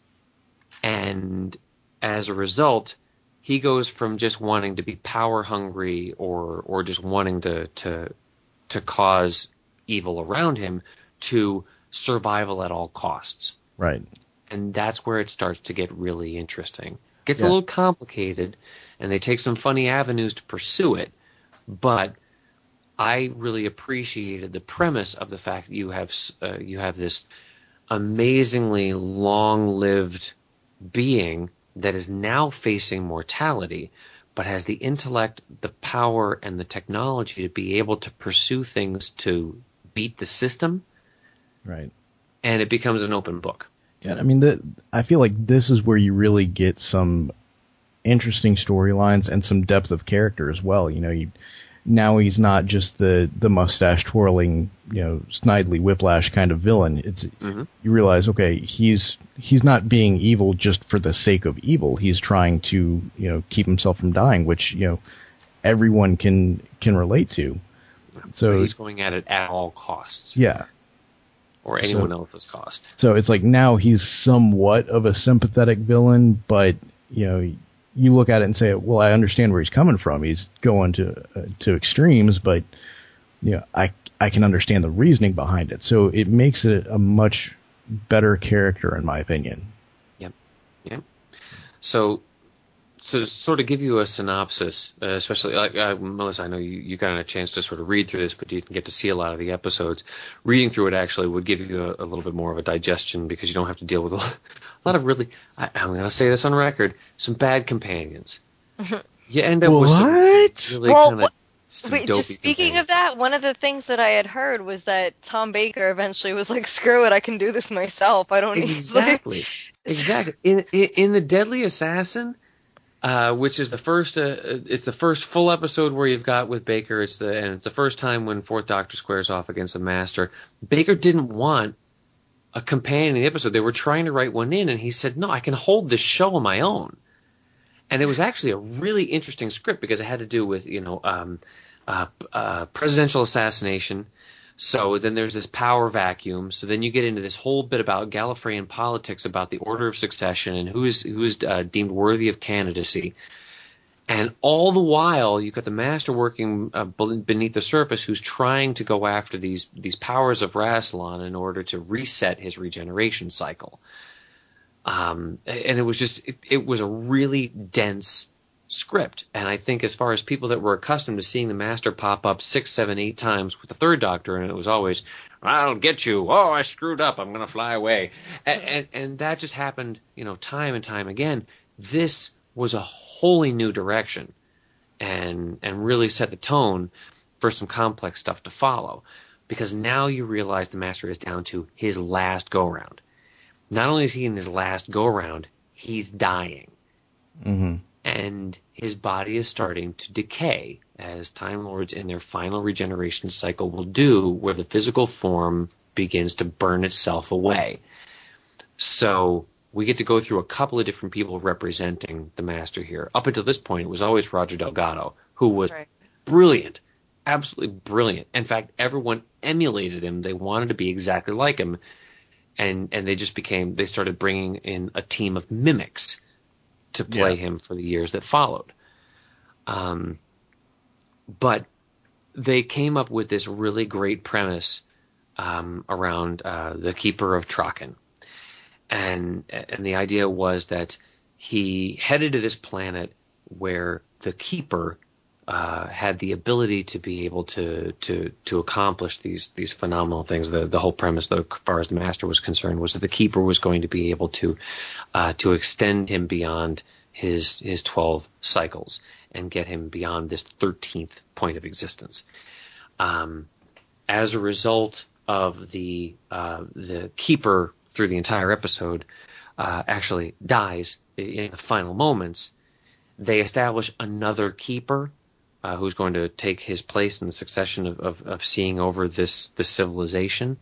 And as a result, he goes from just wanting to be power hungry or or just wanting to to to cause evil around him to survival at all costs. Right. And that's where it starts to get really interesting. It gets yeah. a little complicated, and they take some funny avenues to pursue it, but I really appreciated the premise of the fact that you have uh, you have this amazingly long-lived being that is now facing mortality, but has the intellect, the power, and the technology to be able to pursue things to beat the system. Right. And it becomes an open book. Yeah, I mean, the, I feel like this is where you really get some interesting storylines and some depth of character as well. You know, you, now he's not just the, the mustache twirling, you know, Snidely Whiplash kind of villain. It's mm-hmm. You realize, okay, he's he's not being evil just for the sake of evil. He's trying to, you know, keep himself from dying, which, you know, everyone can can relate to. So but he's going at it at all costs. Yeah. Or anyone so, else's cost. So it's like now he's somewhat of a sympathetic villain, but, you know, you look at it and say, well, I understand where he's coming from. He's going to uh, to extremes, but, you know, I I can understand the reasoning behind it. So it makes it a much better character, in my opinion. Yep. Yep. So. So to sort of give you a synopsis, uh, especially like uh, Melissa, I know you, you got a chance to sort of read through this, but you didn't get to see a lot of the episodes. Reading through it actually would give you a, a little bit more of a digestion because you don't have to deal with a lot, a lot of really, I, I'm going to say this on record, some bad companions. You end up with some, some really well, kind of Wait, just speaking of that, one of the things that I had heard was that Tom Baker eventually was like, "Screw it, I can do this myself. I don't exactly, need." Like... exactly. In, in in the Deadly Assassin. Uh, which is the first, uh, it's the first full episode where you've got with Baker. It's the, and it's the first time when Fourth Doctor squares off against the Master. Baker didn't want a companion in the episode. They were trying to write one in, and he said, "No, I can hold this show on my own." And it was actually a really interesting script because it had to do with, you know, um, uh, uh, presidential assassination. So then there's this power vacuum. So then you get into this whole bit about Gallifreyan politics, about the order of succession and who is who is uh, deemed worthy of candidacy. And all the while, you've got the Master working uh, beneath the surface, who's trying to go after these these powers of Rassilon in order to reset his regeneration cycle. Um, and it was just it, it was a really dense script. And I think as far as people that were accustomed to seeing the Master pop up six, seven, eight times with the Third Doctor, and it was always, "I'll get you. Oh, I screwed up. I'm going to fly away." And, and, and that just happened, you know, time and time again. This was a wholly new direction and, and really set the tone for some complex stuff to follow. Because now you realize the Master is down to his last go-round. Not only is he in his last go-round, he's dying. Mm-hmm. And his body is starting to decay, as Time Lords in their final regeneration cycle will do, where the physical form begins to burn itself away. So we get to go through a couple of different people representing the Master here. Up until this point, it was always Roger Delgado, who was right. brilliant, absolutely brilliant. In fact, everyone emulated him. They wanted to be exactly like him. And, and they just became, they started bringing in a team of mimics to play yeah. him for the years that followed. Um, but they came up with this really great premise um, around uh, the Keeper of Traken. And, and the idea was that he headed to this planet where the Keeper uh, had the ability to be able to to to accomplish these these phenomenal things. The the whole premise, though, as far as the Master was concerned, was that the Keeper was going to be able to uh, to extend him beyond his his twelve cycles and get him beyond this thirteenth point of existence. Um, as a result of the uh, the Keeper through the entire episode uh, actually dies in the final moments, they establish another Keeper uh, who's going to take his place in the succession of, of, of seeing over this this civilization,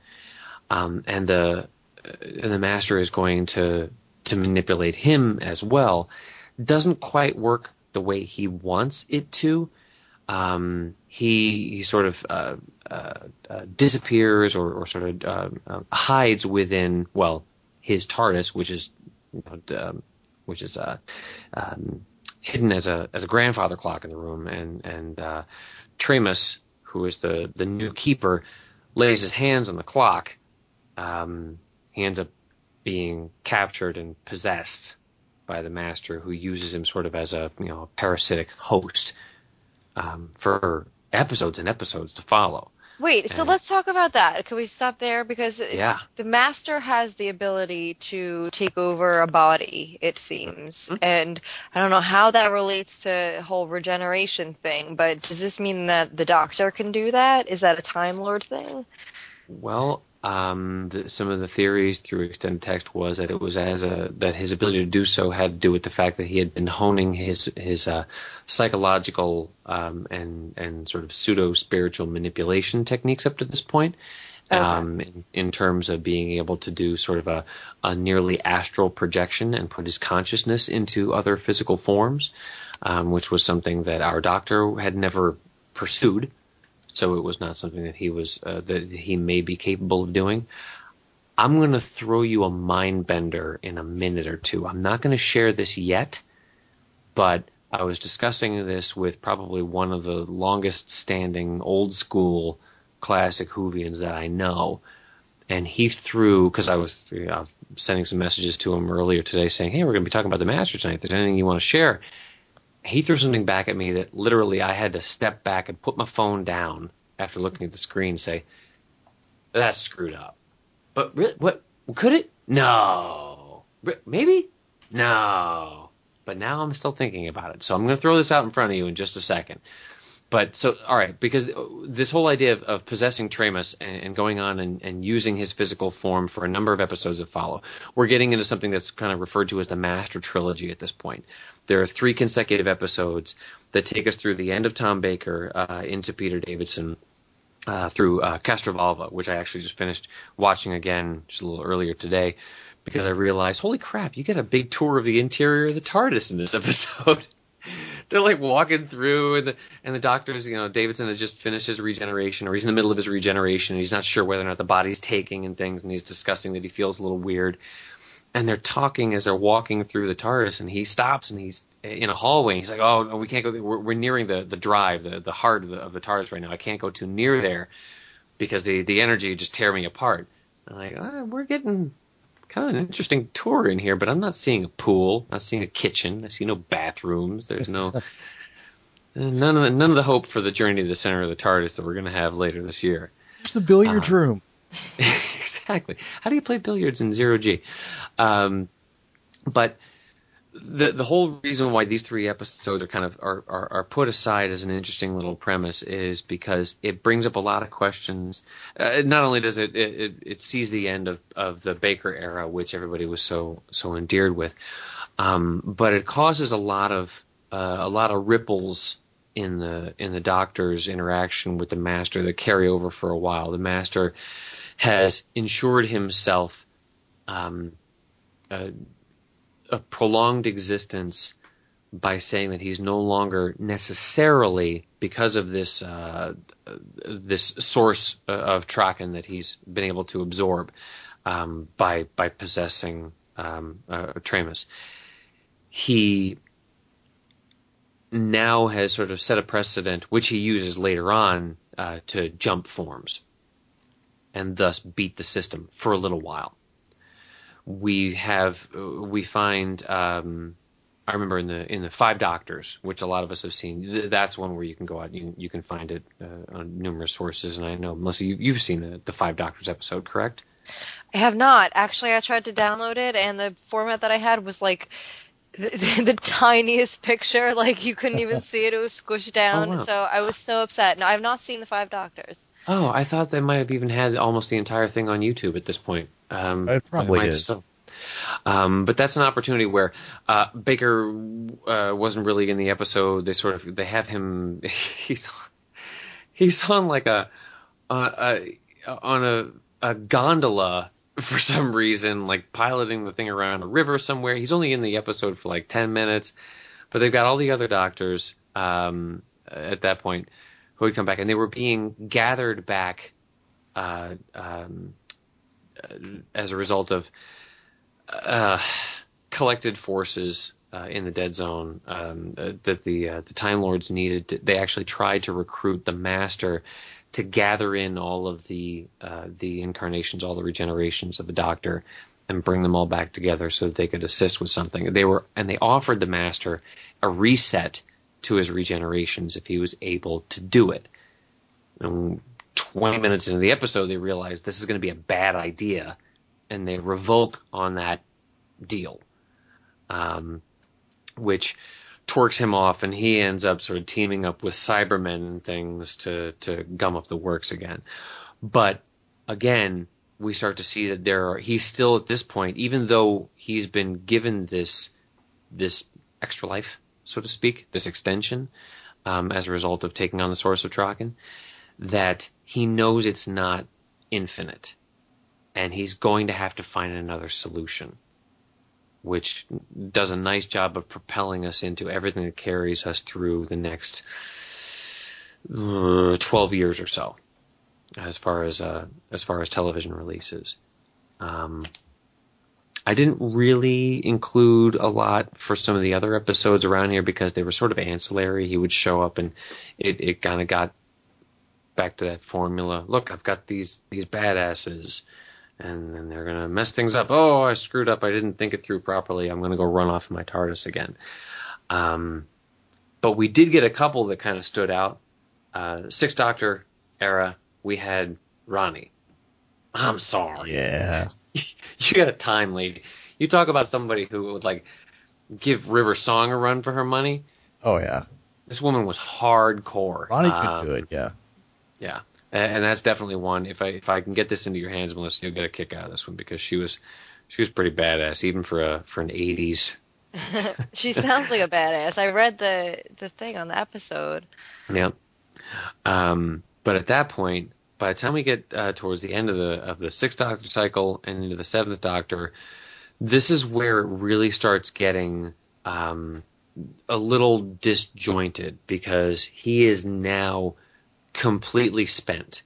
um, and the and the Master is going to to manipulate him as well. Doesn't quite work the way he wants it to. Um, he he sort of uh, uh, uh, disappears or, or sort of uh, uh, hides within well his TARDIS, which is you know, um, which is uh, um, hidden as a as a grandfather clock in the room, and and uh, Tremus, who is the the new Keeper, lays his hands on the clock. Um, he ends up being captured and possessed by the Master, who uses him sort of as a you know a parasitic host um, for episodes and episodes to follow. Wait, and, so let's talk about that. Can we stop there? Because yeah. the Master has the ability to take over a body, it seems. Mm-hmm. And I don't know how that relates to the whole regeneration thing, but does this mean that the Doctor can do that? Is that a Time Lord thing? Well, um, the, some of the theories through extended text was that it was as a that his ability to do so had to do with the fact that he had been honing his his uh, psychological um, and and sort of pseudo spiritual manipulation techniques up to this point, okay. um, in, in terms of being able to do sort of a, a nearly astral projection and put his consciousness into other physical forms, um, which was something that our Doctor had never pursued. So it was not something that he was uh, that he may be capable of doing. I'm going to throw you a mind bender in a minute or two. I'm not going to share this yet, but I was discussing this with probably one of the longest standing old school classic Whovians that I know. And he threw, because I was, you know, sending some messages to him earlier today saying, hey, we're going to be talking about the Master tonight. If there's anything you want to share. He threw something back at me that literally I had to step back and put my phone down after looking at the screen and say, that's screwed up. But really, what, could it? No. Maybe? No. But now I'm still thinking about it. So I'm going to throw this out in front of you in just a second. But so, all right, because this whole idea of, of possessing Tremas and, and going on and, and using his physical form for a number of episodes that follow, we're getting into something that's kind of referred to as the Master Trilogy at this point. There are three consecutive episodes that take us through the end of Tom Baker uh, into Peter Davison uh, through uh, Castrovalva, which I actually just finished watching again just a little earlier today because I realized, holy crap, you get a big tour of the interior of the TARDIS in this episode. They're like walking through, and the, and the doctor's, you know, Davidson has just finished his regeneration, or he's in the middle of his regeneration, and he's not sure whether or not the body's taking and things, and he's discussing that he feels a little weird. And they're talking as they're walking through the TARDIS, and he stops, and he's in a hallway. And he's like, oh, no, we can't go. We're, we're nearing the, the drive, the, the heart of the, of the TARDIS right now. I can't go too near there because the, the energy would just tear me apart. I'm like, oh, we're getting kind of an interesting tour in here, but I'm not seeing a pool, not seeing a kitchen, I see no bathrooms, there's no none of the, none of the hope for the journey to the center of the TARDIS that we're going to have later this year. It's the billiards uh, room. Exactly. How do you play billiards in zero G? Um, but the the whole reason why these three episodes are kind of are, are, are put aside as an interesting little premise is because it brings up a lot of questions. Uh, not only does it, it it sees the end of, of the Baker era, which everybody was so so endeared with, um, but it causes a lot of uh, a lot of ripples in the in the Doctor's interaction with the Master that carry over for a while. The Master has ensured himself um, uh, a prolonged existence by saying that he's no longer necessarily, because of this uh, this source of Traken that he's been able to absorb um, by by possessing um, uh, Tremas, he now has sort of set a precedent, which he uses later on uh, to jump forms and thus beat the system for a little while. We have, we find, um, I remember in the in the Five Doctors, which a lot of us have seen. Th- that's one where you can go out, you you can find it uh, on numerous sources. And I know, Melissa, you, you've seen the the Five Doctors episode, correct? I have not. Actually, I tried to download it, and the format that I had was like the, the, the tiniest picture. Like you couldn't even see it; it was squished down. Oh, wow. So I was so upset. No, I have not seen the Five Doctors. Oh, I thought they might have even had almost the entire thing on YouTube at this point. Um, it probably is. Still. Um, but that's an opportunity where uh, Baker uh, wasn't really in the episode. They sort of they have him. He's he's on like a, a, a on a, a gondola for some reason, like piloting the thing around a river somewhere. He's only in the episode for like ten minutes, but they've got all the other doctors um, at that point who had come back, and they were being gathered back uh, um, as a result of uh, collected forces uh, in the Dead Zone um, uh, that the uh, the Time Lords needed. To, they actually tried to recruit the Master to gather in all of the uh, the incarnations, all the regenerations of the Doctor, and bring them all back together so that they could assist with something. They were, and they offered the Master a reset to his regenerations if he was able to do it. And twenty minutes into the episode, they realized this is going to be a bad idea, and they revoke on that deal, um, which twerks him off, and he ends up sort of teaming up with Cybermen and things to, to gum up the works again. But again, we start to see that there are, he's still at this point, even though he's been given this this extra life, so to speak, this extension, um, as a result of taking on the source of Traken, that he knows it's not infinite, and he's going to have to find another solution, which does a nice job of propelling us into everything that carries us through the next uh, twelve years or so, as far as uh, as far as television releases. Um, I didn't really include a lot for some of the other episodes around here because they were sort of ancillary. He would show up and it, it kind of got back to that formula. Look, I've got these these badasses, and then they're going to mess things up. Oh, I screwed up. I didn't think it through properly. I'm going to go run off in my TARDIS again. Um, but we did get a couple that kind of stood out. Uh, Sixth Doctor era, we had Ronnie. I'm sorry. Yeah. You got a time lady. You talk about somebody who would like give River Song a run for her money. Oh yeah. This woman was hardcore. Ronnie did um, good, yeah. Yeah, and, and that's definitely one. If I if I can get this into your hands, Melissa, you'll get a kick out of this one because she was she was pretty badass, even for a for an eighties. She sounds like a badass. I read the the thing on the episode. Yeah. Um, but at that point, by the time we get uh, towards the end of the of the Sixth Doctor cycle and into the Seventh Doctor, this is where it really starts getting um, a little disjointed because he is now completely spent.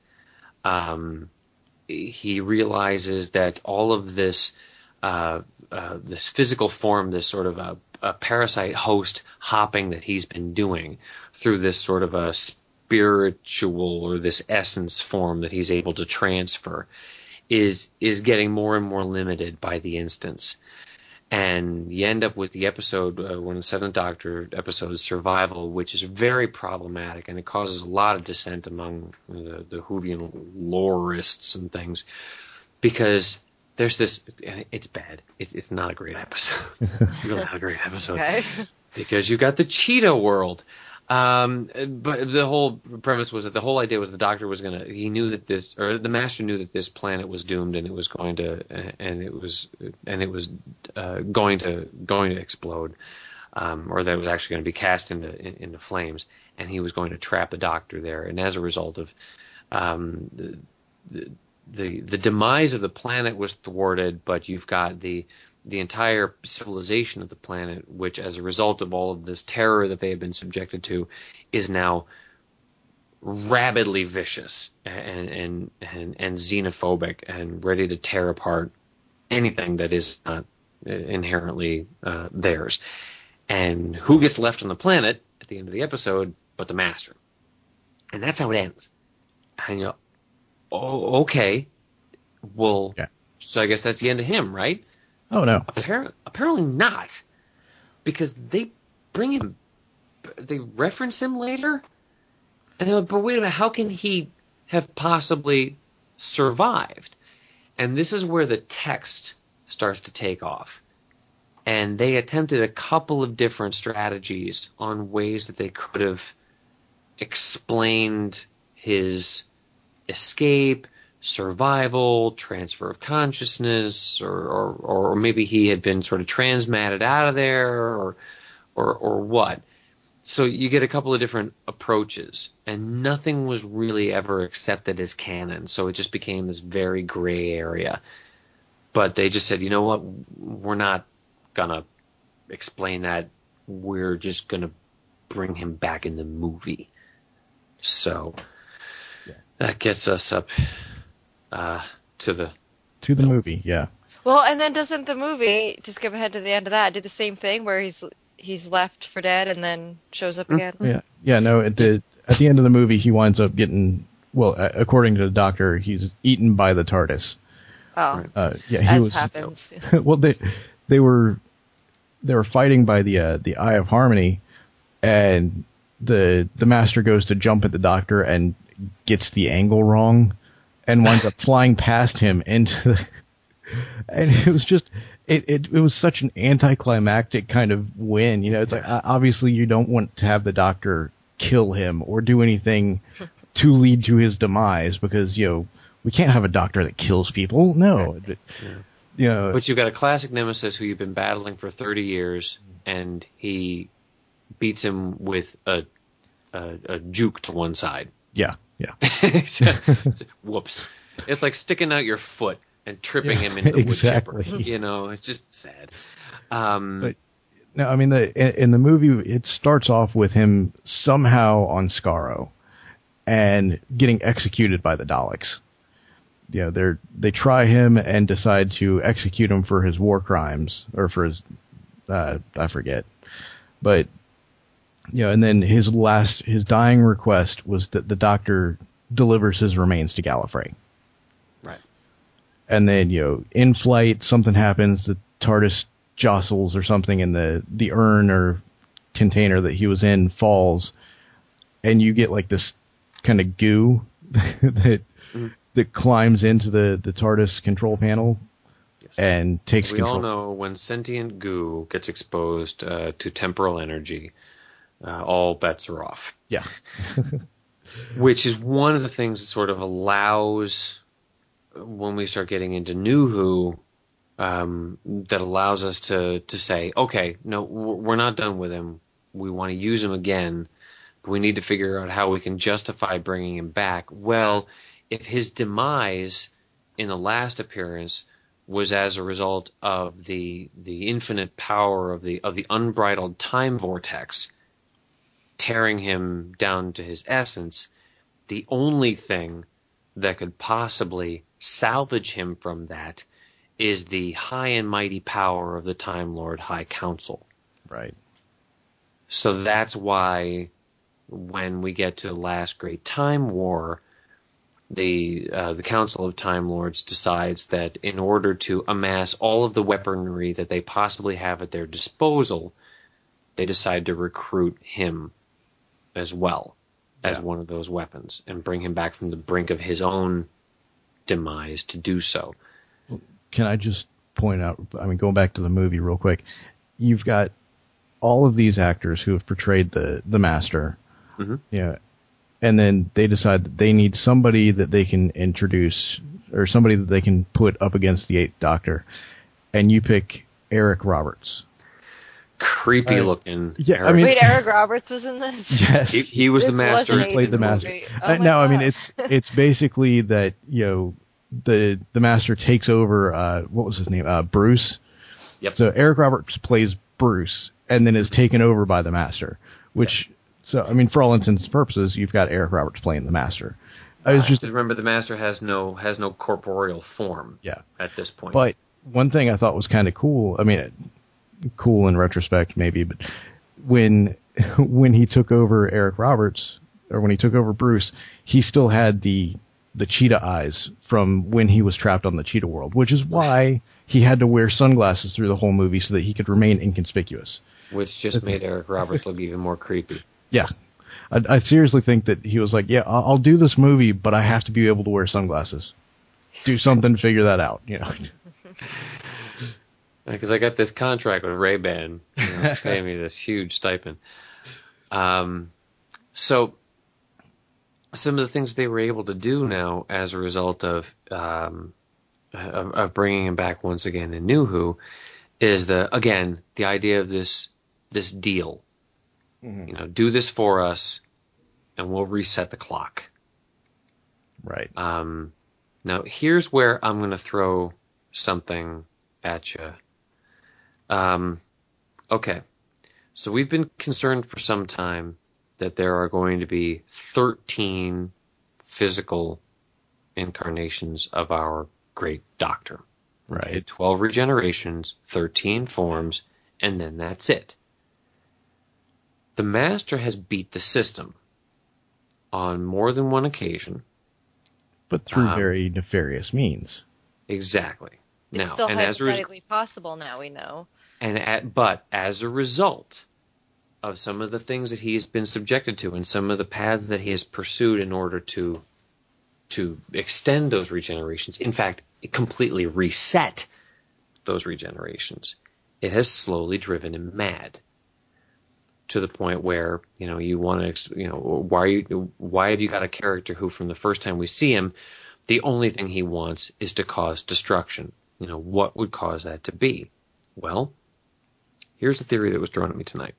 Um, he realizes that all of this uh, uh, this physical form, this sort of a, a parasite host hopping that he's been doing through this sort of a spiritual or this essence form that he's able to transfer is is getting more and more limited by the instance. And you end up with the episode, uh, one of the Seventh Doctor episodes, Survival, which is very problematic, and it causes a lot of dissent among the, the Whovian loreists and things, because there's this, it's bad. It's, it's not a great episode. It's really not a great episode. Okay. Because you got the Cheetah world. Um, but the whole premise was that the whole idea was the Doctor was gonna. He knew that this, or the Master knew that this planet was doomed, and it was going to, and it was, and it was uh, going to going to explode, um, or that it was actually going to be cast into in, into flames, and he was going to trap the Doctor there. And as a result of um, the, the the the demise of the planet was thwarted, but you've got the the entire civilization of the planet, which as a result of all of this terror that they have been subjected to, is now rabidly vicious and and and, and xenophobic and ready to tear apart anything that is not inherently uh, theirs. And who gets left on the planet at the end of the episode but the Master? And that's how it ends. And you go, oh, okay, well, yeah. So I guess that's the end of him, right? Oh, no. Apparently, apparently not, because they bring him, they reference him later, and they're like, but wait a minute, how can he have possibly survived? And this is where the text starts to take off. And they attempted a couple of different strategies on ways that they could have explained his escape, survival, transfer of consciousness, or, or or maybe he had been sort of transmatted out of there, or or or what. So you get a couple of different approaches, and nothing was really ever accepted as canon. So it just became this very gray area. But they just said, you know what, we're not gonna explain that. We're just gonna bring him back in the movie. So yeah. That gets us up. Uh, to the to the so. movie, yeah. Well, and then doesn't the movie, to skip ahead to the end of that, do the same thing where he's he's left for dead and then shows up again? Yeah, yeah. No, it did. At the end of the movie, he winds up getting, well, according to the Doctor, he's eaten by the TARDIS. Oh, uh, yeah. He as was, happens. Well, they they were they were fighting by the uh, the Eye of Harmony, and the the Master goes to jump at the Doctor and gets the angle wrong. And winds up flying past him into the, and it was just, it, it, it was such an anticlimactic kind of win. You know, it's like, obviously you don't want to have the Doctor kill him or do anything to lead to his demise because, you know, we can't have a Doctor that kills people. No. But, you know. But you've got a classic nemesis who you've been battling for thirty years and he beats him with a, a, a juke to one side. Yeah. Yeah. it's a, it's a, whoops. It's like sticking out your foot and tripping yeah, him into the exactly. wood chipper. You know, it's just sad. Um, but, no, I mean, the, in the movie, it starts off with him somehow on Skaro and getting executed by the Daleks. you know, they're they try him and decide to execute him for his war crimes or for his uh, I forget, but you know, and then his last his dying request was that the Doctor delivers his remains to Gallifrey. Right. And then, you know, in flight something happens, the TARDIS jostles or something, and the the urn or container that he was in falls, and you get like this kind of goo that mm-hmm. that climbs into the, the TARDIS control panel yes. and takes we control. We all know when sentient goo gets exposed uh, to temporal energy, uh, all bets are off. Yeah. Which is one of the things that sort of allows, when we start getting into New Who, um, that allows us to, to say, okay, no, we're not done with him. We want to use him again. We need to figure out how we can justify bringing him back. Well, if his demise in the last appearance was as a result of the the infinite power of the of the unbridled time vortex tearing him down to his essence, the only thing that could possibly salvage him from that is the high and mighty power of the Time Lord High Council. Right. So that's why when we get to the last great time war, the uh, the Council of Time Lords decides that in order to amass all of the weaponry that they possibly have at their disposal, they decide to recruit him as well as yeah. one of those weapons and bring him back from the brink of his own demise to do so. Can I just point out, I mean, going back to the movie real quick, you've got all of these actors who have portrayed the, the Master, mm-hmm. you know, and then they decide that they need somebody that they can introduce or somebody that they can put up against the Eighth Doctor, and you pick Eric Roberts. Creepy uh, looking. Yeah, Eric. I mean, wait, Eric Roberts was in this? Yes, he, he was this the Master. Was he played the Master. Oh uh, my now, God. I mean, it's it's basically that, you know, the the Master takes over. Uh, what was his name? Uh, Bruce. Yep. So Eric Roberts plays Bruce, and then is taken over by the Master. Which, yeah. so I mean, for all intents and purposes, you've got Eric Roberts playing the Master. I was just remember the Master has no has no corporeal form. Yeah. At this point, but one thing I thought was kind of cool. I mean, cool in retrospect, maybe, but when when he took over Eric Roberts, or when he took over Bruce, he still had the the cheetah eyes from when he was trapped on the Cheetah World, which is why he had to wear sunglasses through the whole movie so that he could remain inconspicuous. Which just made Eric Roberts look even more creepy. Yeah. I, I seriously think that he was like, yeah, I'll, I'll do this movie, but I have to be able to wear sunglasses. Do something to figure that out, you know. Because I got this contract with Ray-Ban, you know, paying me this huge stipend. Um, so some of the things they were able to do now as a result of um, of, of bringing him back once again in New Who is the again the idea of this this deal. Mm-hmm. You know, do this for us, and we'll reset the clock. Right. Um, now here's where I'm going to throw something at you. Um, okay, so we've been concerned for some time that there are going to be thirteen physical incarnations of our great Doctor. Right. Okay, twelve regenerations, thirteen forms, and then that's it. The Master has beat the system on more than one occasion. But through um, very nefarious means. Exactly. It's now, still and hypothetically as a, possible now, we know. And at, but as a result of some of the things that he's been subjected to and some of the paths that he has pursued in order to to extend those regenerations, in fact, completely reset those regenerations, it has slowly driven him mad to the point where, you know, you want to, you know, why are you, why have you got a character who from the first time we see him, the only thing he wants is to cause destruction? You know, what would cause that to be? Well, here's the theory that was thrown at me tonight.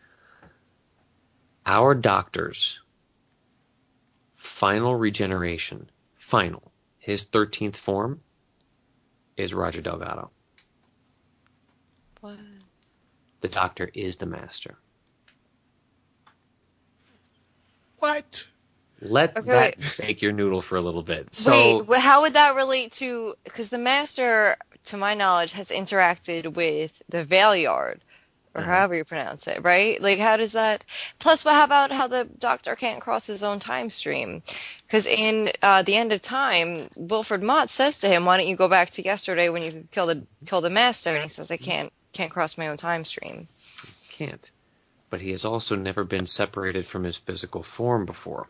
Our Doctor's final regeneration, final, his thirteenth form, is Roger Delgado. What? The Doctor is the Master. What? Let Okay, that wait. bake your noodle for a little bit. So, Wait, how would that relate to? Because the Master, to my knowledge, has interacted with the Valeyard, or uh-huh. however you pronounce it, right? Like, how does that? Plus, what? How about how the Doctor can't cross his own time stream? Because in uh, the End of Time, Wilfred Mott says to him, "Why don't you go back to yesterday when you could kill the kill the Master?" And he says, "I can't can't cross my own time stream." Can't. But he has also never been separated from his physical form before.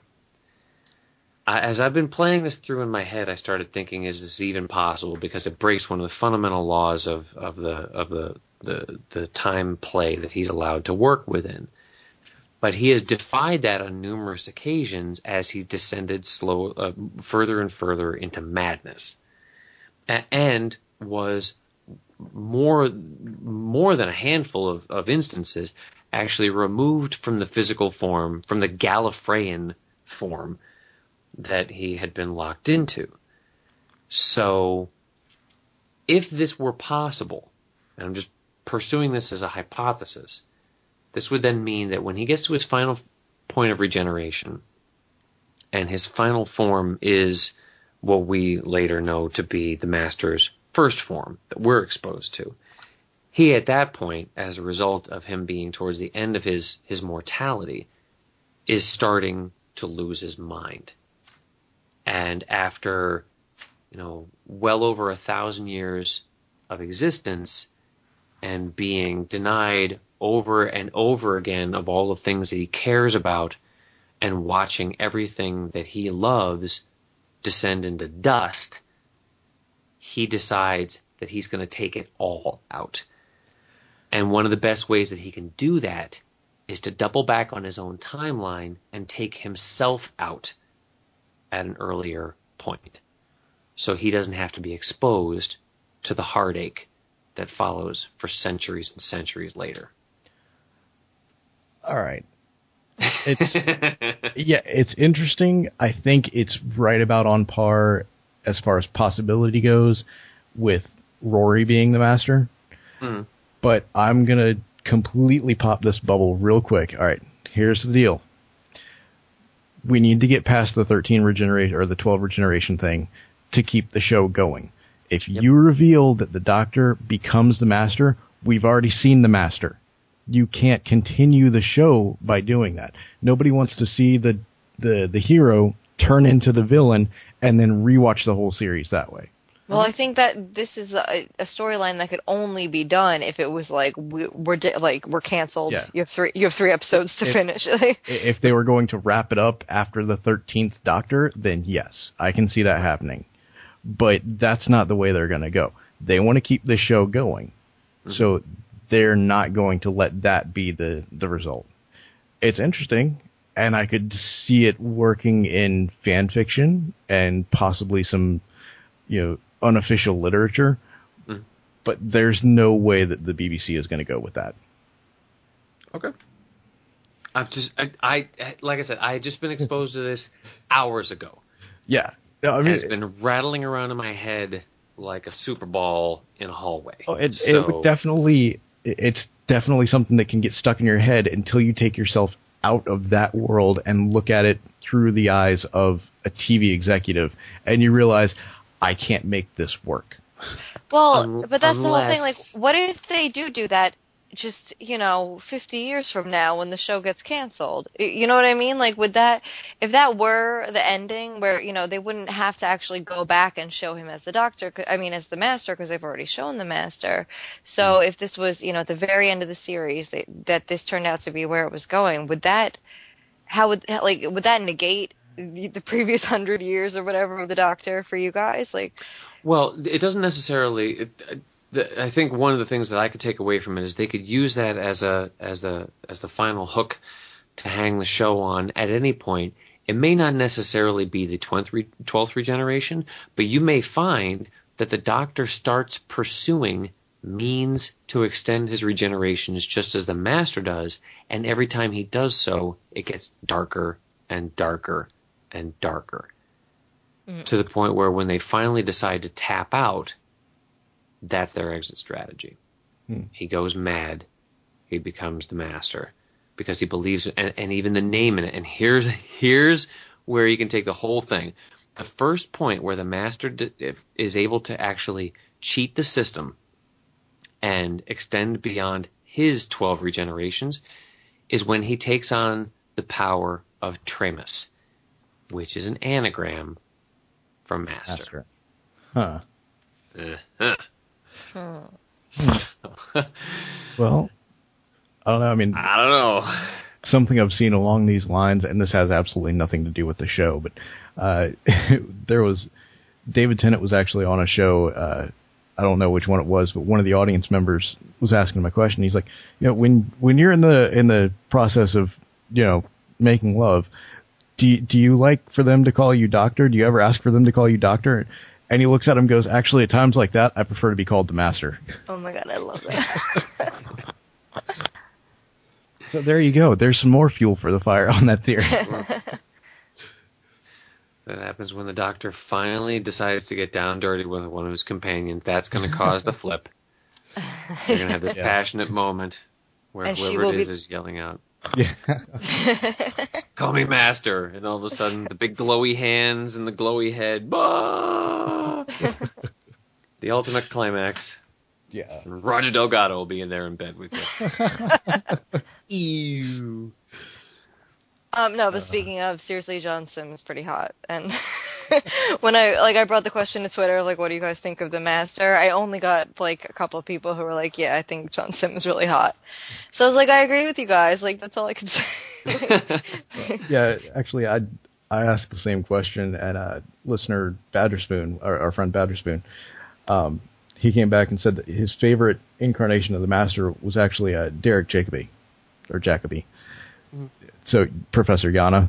I, as I've been playing this through in my head, I started thinking, is this even possible? Because it breaks one of the fundamental laws of, of the of the, the the time play that he's allowed to work within. But he has defied that on numerous occasions as he descended slow uh, further and further into madness, a- and was more more than a handful of, of instances actually removed from the physical form, from the Gallifreyan form that he had been locked into. So, if this were possible, and I'm just pursuing this as a hypothesis, this would then mean that when he gets to his final point of regeneration, and his final form is what we later know to be the Master's first form that we're exposed to, he at that point, as a result of him being towards the end of his, his mortality, is starting to lose his mind. And after, you know, well over a thousand years of existence and being denied over and over again of all the things that he cares about and watching everything that he loves descend into dust, he decides that he's going to take it all out. And one of the best ways that he can do that is to double back on his own timeline and take himself out at an earlier point, so he doesn't have to be exposed to the heartache that follows for centuries and centuries later. All right. It's yeah, it's interesting. I think it's right about on par as far as possibility goes with Rory being the Master. Mm. But I'm going to completely pop this bubble real quick. All right, here's the deal. We need to get past the thirteen regeneration or the twelve regeneration thing to keep the show going. If Yep. you reveal that the Doctor becomes the Master, we've already seen the Master. You can't continue the show by doing that. Nobody wants to see the the the hero turn into the villain and then rewatch the whole series that way. Well, I think that this is a, a storyline that could only be done if it was like we, we're di- like we're canceled. Yeah. You have three. You have three episodes to If- finish. If they were going to wrap it up after the thirteenth Doctor, then yes, I can see that happening. But that's not the way they're going to go. They want to keep the show going. Mm-hmm. So they're not going to let that be the, the result. It's interesting, and I could see it working in fan fiction and possibly some, you know, unofficial literature. Mm-hmm. But there's no way that the B B C is going to go with that. Okay. I'm just, I, I, like I said, I had just been exposed to this hours ago. Yeah. No, I mean, and it's been rattling around in my head like a Super Bowl in a hallway. Oh, it, so, it would definitely, it's definitely something that can get stuck in your head until you take yourself out of that world and look at it through the eyes of a T V executive, and you realize, I can't make this work. Well, Un- but that's unless... the whole thing. Like, what if they do do that just, you know, fifty years from now when the show gets canceled? You know what I mean? Like, would that, if that were the ending where, you know, they wouldn't have to actually go back and show him as the Doctor, I mean, as the Master, because they've already shown the Master. So mm. if this was, you know, at the very end of the series, they, that this turned out to be where it was going, would that, how would, like, would that negate the, the previous hundred years or whatever of the Doctor for you guys? Like, well, it doesn't necessarily. It, the, I think one of the things that I could take away from it is they could use that as a as the as the final hook to hang the show on at any point. It may not necessarily be the twelfth regeneration, but you may find that the Doctor starts pursuing means to extend his regenerations just as the Master does, and every time he does so, it gets darker and darker and darker. Mm. To the point where when they finally decide to tap out, that's their exit strategy. Hmm. He goes mad. He becomes the Master because he believes, and, and even the name in it. And here's here's where you can take the whole thing. The first point where the master d- is able to actually cheat the system and extend beyond his twelve regenerations is when he takes on the power of Tremus, which is an anagram from master. Master. Huh. Uh-huh. Hmm. Well, I don't know. I mean, I don't know. Something I've seen along these lines, and this has absolutely nothing to do with the show, but uh, there was David Tennant was actually on a show. Uh, I don't know which one it was, but one of the audience members was asking him a question. He's like, you know, when when you're in the in the process of, you know, making love, do you, do you like for them to call you doctor? Do you ever ask for them to call you doctor? And he looks at him and goes, actually, at times like that, I prefer to be called the master. Oh my god, I love that. So there you go. There's some more fuel for the fire on that theory. That happens when the doctor finally decides to get down dirty with one of his companions. That's going to cause the flip. You're going to have this Yeah. passionate moment where And she whoever will it is be- is yelling out, Yeah. call me master. And all of a sudden, the big glowy hands and the glowy head. Bah! The ultimate climax. Yeah. And Roger Delgado will be in there in bed with you. Ew. Um, no, but speaking of, seriously, John Sims is pretty hot. And when I, like, I brought the question to Twitter, like, what do you guys think of the master? I only got, like, a couple of people who were like, yeah, I think John Sims is really hot. So I was like, I agree with you guys. Like, that's all I can say. Yeah, actually, I I asked the same question, and uh, listener Badgerspoon, our, our friend Badgerspoon, um, he came back and said that his favorite incarnation of the Master was actually uh, Derek Jacobi, or Jacobi. Mm-hmm. So Professor Yana.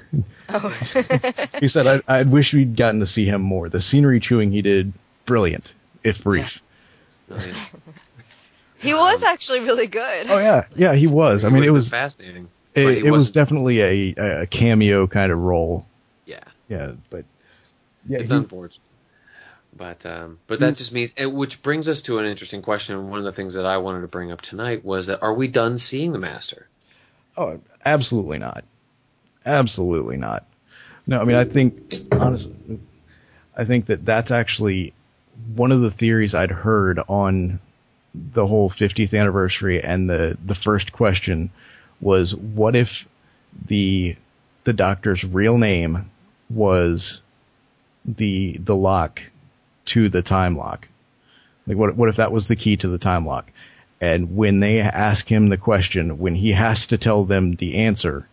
Oh. He said, I, I'd wish we'd gotten to see him more. The scenery chewing he did, brilliant, if brief. Yeah. Oh, yeah. He was actually really good. Oh, yeah. Yeah, he was. I mean, it was fascinating. It, it was definitely a, a cameo kind of role. Yeah. Yeah, but yeah, it's he, unfortunate. But um, but that just means, which brings us to an interesting question. One of the things that I wanted to bring up tonight was that, are we done seeing the Master? Oh, absolutely not. Absolutely not. No, I mean, I think, honestly, I think that that's actually one of the theories I'd heard on the whole fiftieth anniversary, and the, the first question was, what if the the Doctor's real name was the the lock to the time lock? Like, what what if that was the key to the time lock? And when they ask him the question, when he has to tell them the answer,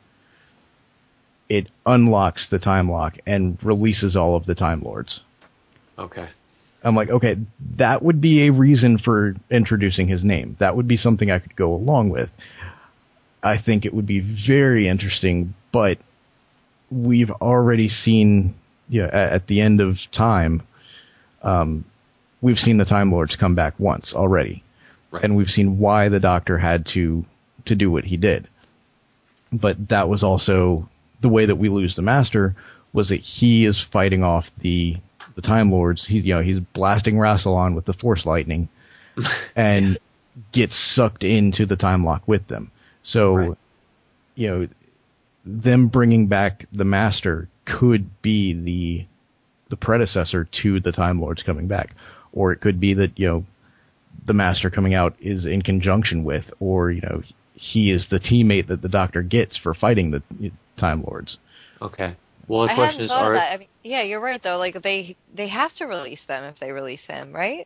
it unlocks the time lock and releases all of the Time Lords. Okay. I'm like, okay, that would be a reason for introducing his name. That would be something I could go along with. I think it would be very interesting, but we've already seen, yeah, at, at the end of time, um, we've seen the Time Lords come back once already. Right. And we've seen why the Doctor had to, to do what he did. But that was also the way that we lose the Master, was that he is fighting off the, the Time Lords. He, you know, he's blasting Rassilon with the Force Lightning and yeah. gets sucked into the time lock with them. So, right. you know, them bringing back the Master could be the, the predecessor to the Time Lords coming back. Or it could be that, you know, the Master coming out is in conjunction with, or, you know, he is the teammate that the Doctor gets for fighting the Time Lords. Okay. Well, the I question hadn't is, thought are of that. I mean, yeah, you're right though. Like they they have to release them if they release him, right?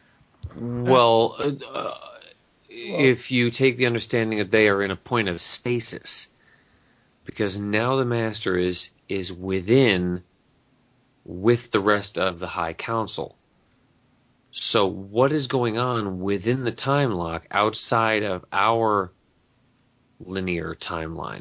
Well, uh, if you take the understanding that they are in a point of stasis, because now the Master is is within with the rest of the High Council. So what is going on within the time lock outside of our linear timeline?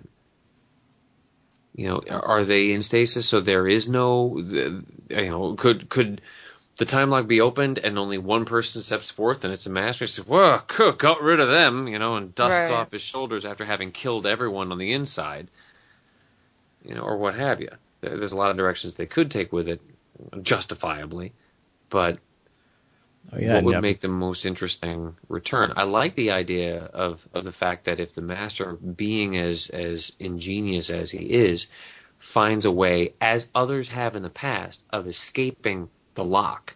You know, are they in stasis? So there is no, you know, could could the time lock be opened and only one person steps forth and it's a Master? He says, "Whoa, got rid of them," you know, and dusts Right. off his shoulders after having killed everyone on the inside, you know, or what have you. There's a lot of directions they could take with it, justifiably, but oh, yeah, what would yeah. make the most interesting return? I like the idea of, of the fact that if the Master, being as as ingenious as he is, finds a way, as others have in the past, of escaping the lock.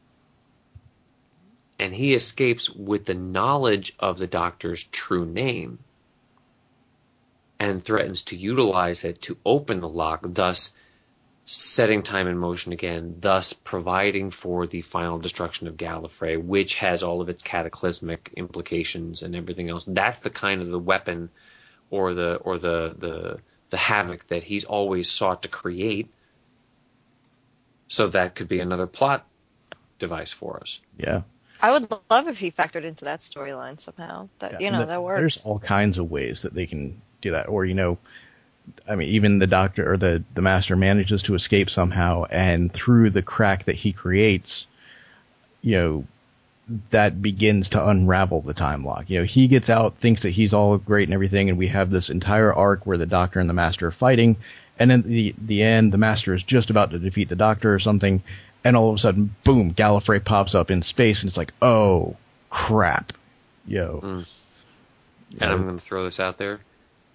And he escapes with the knowledge of the Doctor's true name and threatens to utilize it to open the lock, thus setting time in motion again, thus providing for the final destruction of Gallifrey, which has all of its cataclysmic implications and everything else. That's the kind of the weapon or the or the the, the havoc that he's always sought to create. So that could be another plot device for us. Yeah. I would love if he factored into that storyline somehow. That Yeah, you know the, that works. There's all kinds of ways that they can do that, or you know, I mean, even the Doctor or the the Master manages to escape somehow, and through the crack that he creates, you know, that begins to unravel the time lock. You know, he gets out, thinks that he's all great and everything, and we have this entire arc where the Doctor and the Master are fighting, and then the the end, the Master is just about to defeat the Doctor or something. And all of a sudden, boom, Gallifrey pops up in space, and it's like, oh, crap. Yo. Mm. And I'm going to throw this out there.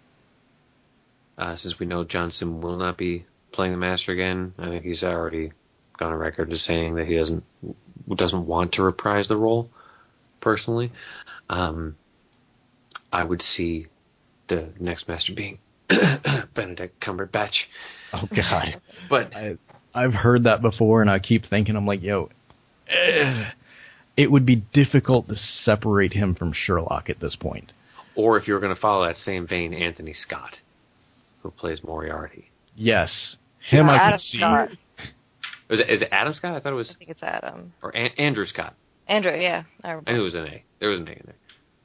Uh, since we know John Sim will not be playing the Master again, I think he's already gone on record as saying that he doesn't doesn't want to reprise the role, personally. Um, I would see the next Master being Benedict Cumberbatch. Oh, God. But... I, I've heard that before, and I keep thinking, I'm like, yo, eh, it would be difficult to separate him from Sherlock at this point. Or if you were going to follow that same vein, Anthony Scott, who plays Moriarty. Yes. Him yeah, I Adam could see. Scott. Is it, is it Adam Scott? I thought it was... I think it's Adam. Or An- Andrew Scott. Andrew, yeah. I, I knew it was an A. There was an A in there.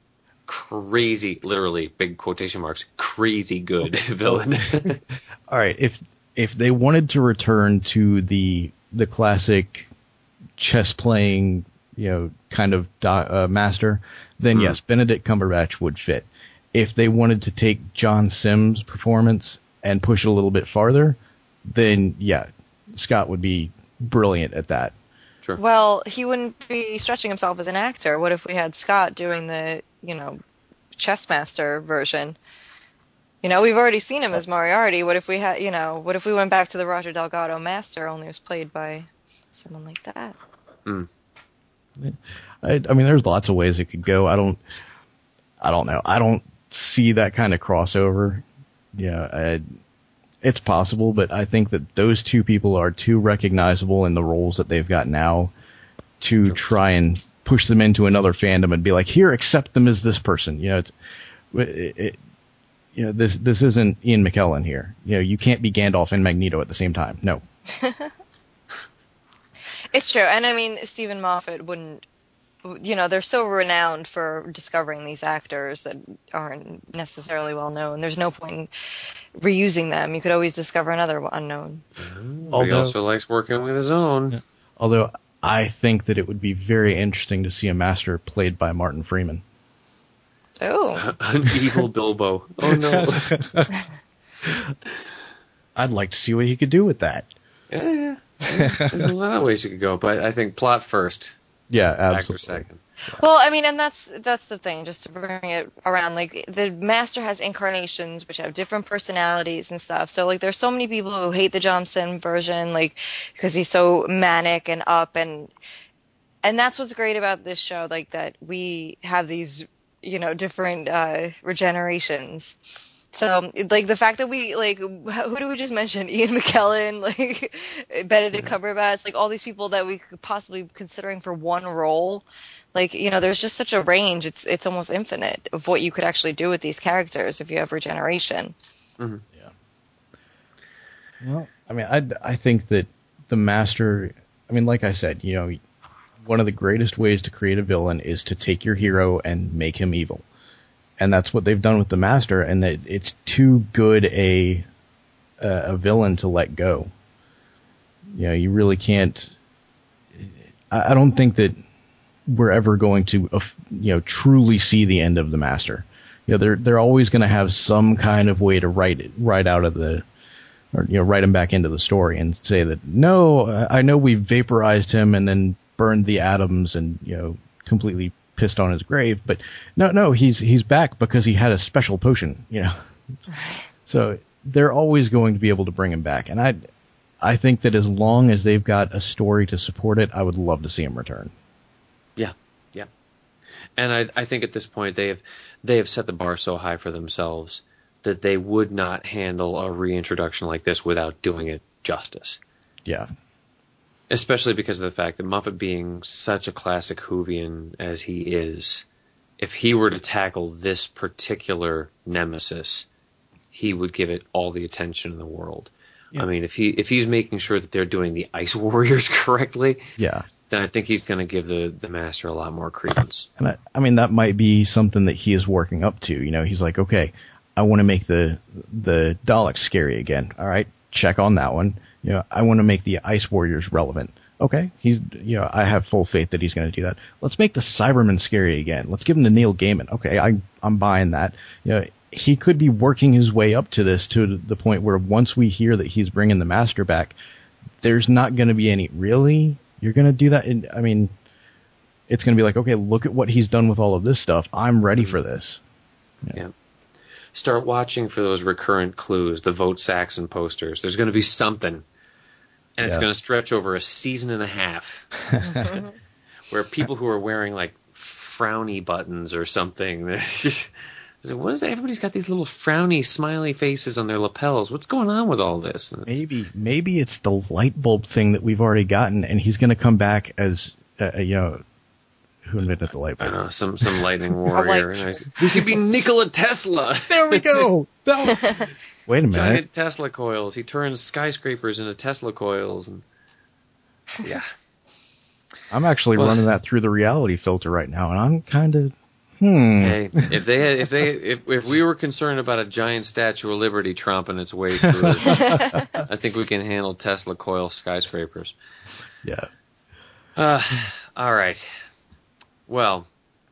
Crazy, literally, big quotation marks, crazy good villain. All right, if... If they wanted to return to the the classic chess playing, you know, kind of do, uh, Master, then mm. yes, Benedict Cumberbatch would fit. If they wanted to take John Sims' performance and push it a little bit farther, then yeah, Scott would be brilliant at that. Sure. Well, he wouldn't be stretching himself as an actor. What if we had Scott doing the, you know, chess master version? You know, we've already seen him as Moriarty. What if we had, you know, what if we went back to the Roger Delgado Master, only it was played by someone like that? Mm. I, I mean, there's lots of ways it could go. I don't, I don't know. I don't see that kind of crossover. Yeah, I, it's possible, but I think that those two people are too recognizable in the roles that they've got now to try and push them into another fandom and be like, here, accept them as this person. You know, it's, it, it You know, this this isn't Ian McKellen here. You know, you can't be Gandalf and Magneto at the same time. No. It's true. And I mean, Stephen Moffat wouldn't, you know, they're so renowned for discovering these actors that aren't necessarily well known. There's no point in reusing them. You could always discover another unknown. But he also likes working with his own. Although I think that it would be very interesting to see a Master played by Martin Freeman. Oh. An evil Bilbo. Oh, no. I'd like to see what he could do with that. Yeah, yeah. There's a lot of ways you could go, but I think plot first. Yeah, absolutely. Actor second. Well, I mean, and that's that's the thing, just to bring it around, like, the Master has incarnations which have different personalities and stuff. So, like, there's so many people who hate the John Sim version, like, because he's so manic and up, and and that's what's great about this show, like, that we have these, you know, different uh, regenerations. So, like, the fact that we, like, who do we just mention? Ian McKellen, like, Benedict Cumberbatch, like, all these people that we could possibly be considering for one role. Like, you know, there's just such a range. It's it's almost infinite of what you could actually do with these characters if you have regeneration. Mm-hmm. Yeah. Well, I mean, I, I think that the Master, I mean, like I said, you know, one of the greatest ways to create a villain is to take your hero and make him evil. And that's what they've done with the Master, and that it's too good a a villain to let go. You know, you really can't. I don't think that we're ever going to, you know, truly see the end of the Master. You know, they're they're always going to have some kind of way to write it right out of the, or you know, write him back into the story and say that no, I know we vaporized him and then burned the atoms and you know completely pissed on his grave, but no, no, he's he's back because he had a special potion, you know. So they're always going to be able to bring him back. And I, I think that as long as they've got a story to support it, I would love to see him return. Yeah, yeah. And I, I think at this point they have they have set the bar so high for themselves that they would not handle a reintroduction like this without doing it justice. Yeah. Especially because of the fact that Moffat, being such a classic Whovian as he is, if he were to tackle this particular nemesis, he would give it all the attention in the world. Yeah. I mean, if he if he's making sure that they're doing the Ice Warriors correctly, yeah, then I think he's going to give the, the Master a lot more credence. And I, I mean, that might be something that he is working up to. You know, he's like, okay, I want to make the the Daleks scary again. All right, check on that one. You know, I want to make the Ice Warriors relevant. Okay, he's, you know, I have full faith that he's going to do that. Let's make the Cybermen scary again. Let's give him to Neil Gaiman. Okay, I, I'm buying that. You know, he could be working his way up to this to the point where once we hear that he's bringing the Master back, there's not going to be any, really? You're going to do that? And, I mean, it's going to be like, okay, look at what he's done with all of this stuff. I'm ready for this. Yeah. yeah. Start watching for those recurrent clues, the Vote Saxon posters. There's going to be something. And it's yeah. going to stretch over a season and a half, where people who are wearing like frowny buttons or something, they're just, what is that? Everybody's got these little frowny, smiley faces on their lapels. What's going on with all this? Maybe, maybe it's the light bulb thing that we've already gotten, and he's going to come back as, uh, you know, who invented the light bulb? I don't know, some some lightning warrior. He could be Nikola Tesla. There we go. Wait a minute. Giant Tesla coils. He turns skyscrapers into Tesla coils, and yeah. I'm actually well, running that through the reality filter right now, and I'm kind of hmm. Hey, if they had, if they if if we were concerned about a giant Statue of Liberty tromping its way through, I think we can handle Tesla coil skyscrapers. Yeah. Uh, all right. Well,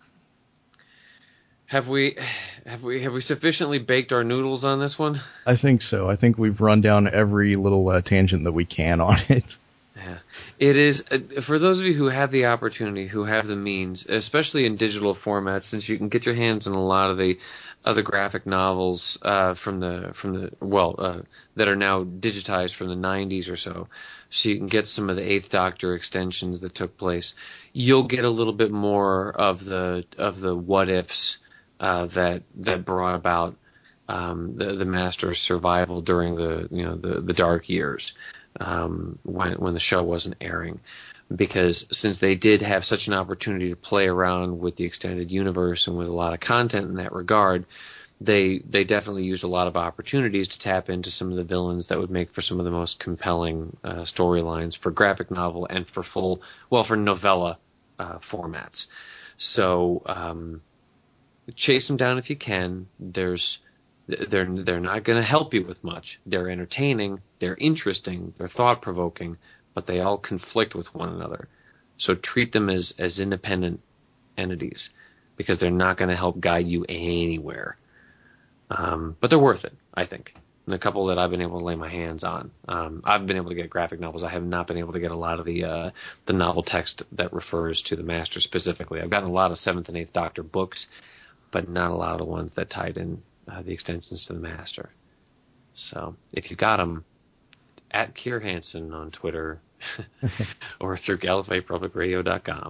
have we have we have we sufficiently baked our noodles on this one? I think so. I think we've run down every little uh, tangent that we can on it. Yeah, it is uh, for those of you who have the opportunity, who have the means, especially in digital formats, since you can get your hands on a lot of the other graphic novels uh, from the from the well uh, that are now digitized from the nineties or so. So you can get some of the Eighth Doctor extensions that took place. You'll get a little bit more of the of the what ifs uh, that that brought about um, the the Master's survival during the you know the, the dark years um, when when the show wasn't airing, because since they did have such an opportunity to play around with the extended universe and with a lot of content in that regard. They they definitely used a lot of opportunities to tap into some of the villains that would make for some of the most compelling uh, storylines for graphic novel and for full, well, for novella uh, formats. So um, chase them down if you can. There's they're they're not going to help you with much. They're entertaining, they're interesting, they're thought provoking, but they all conflict with one another. So treat them as as independent entities, because they're not going to help guide you anywhere. Um, but they're worth it, I think. And a couple that I've been able to lay my hands on. Um, I've been able to get graphic novels. I have not been able to get a lot of the uh, the novel text that refers to the Master specifically. I've gotten a lot of Seventh and Eighth Doctor books, but not a lot of the ones that tied in uh, the extensions to the Master. So if you got them, at Kier Hansen on Twitter or through Gallifrey Public Radio dot com.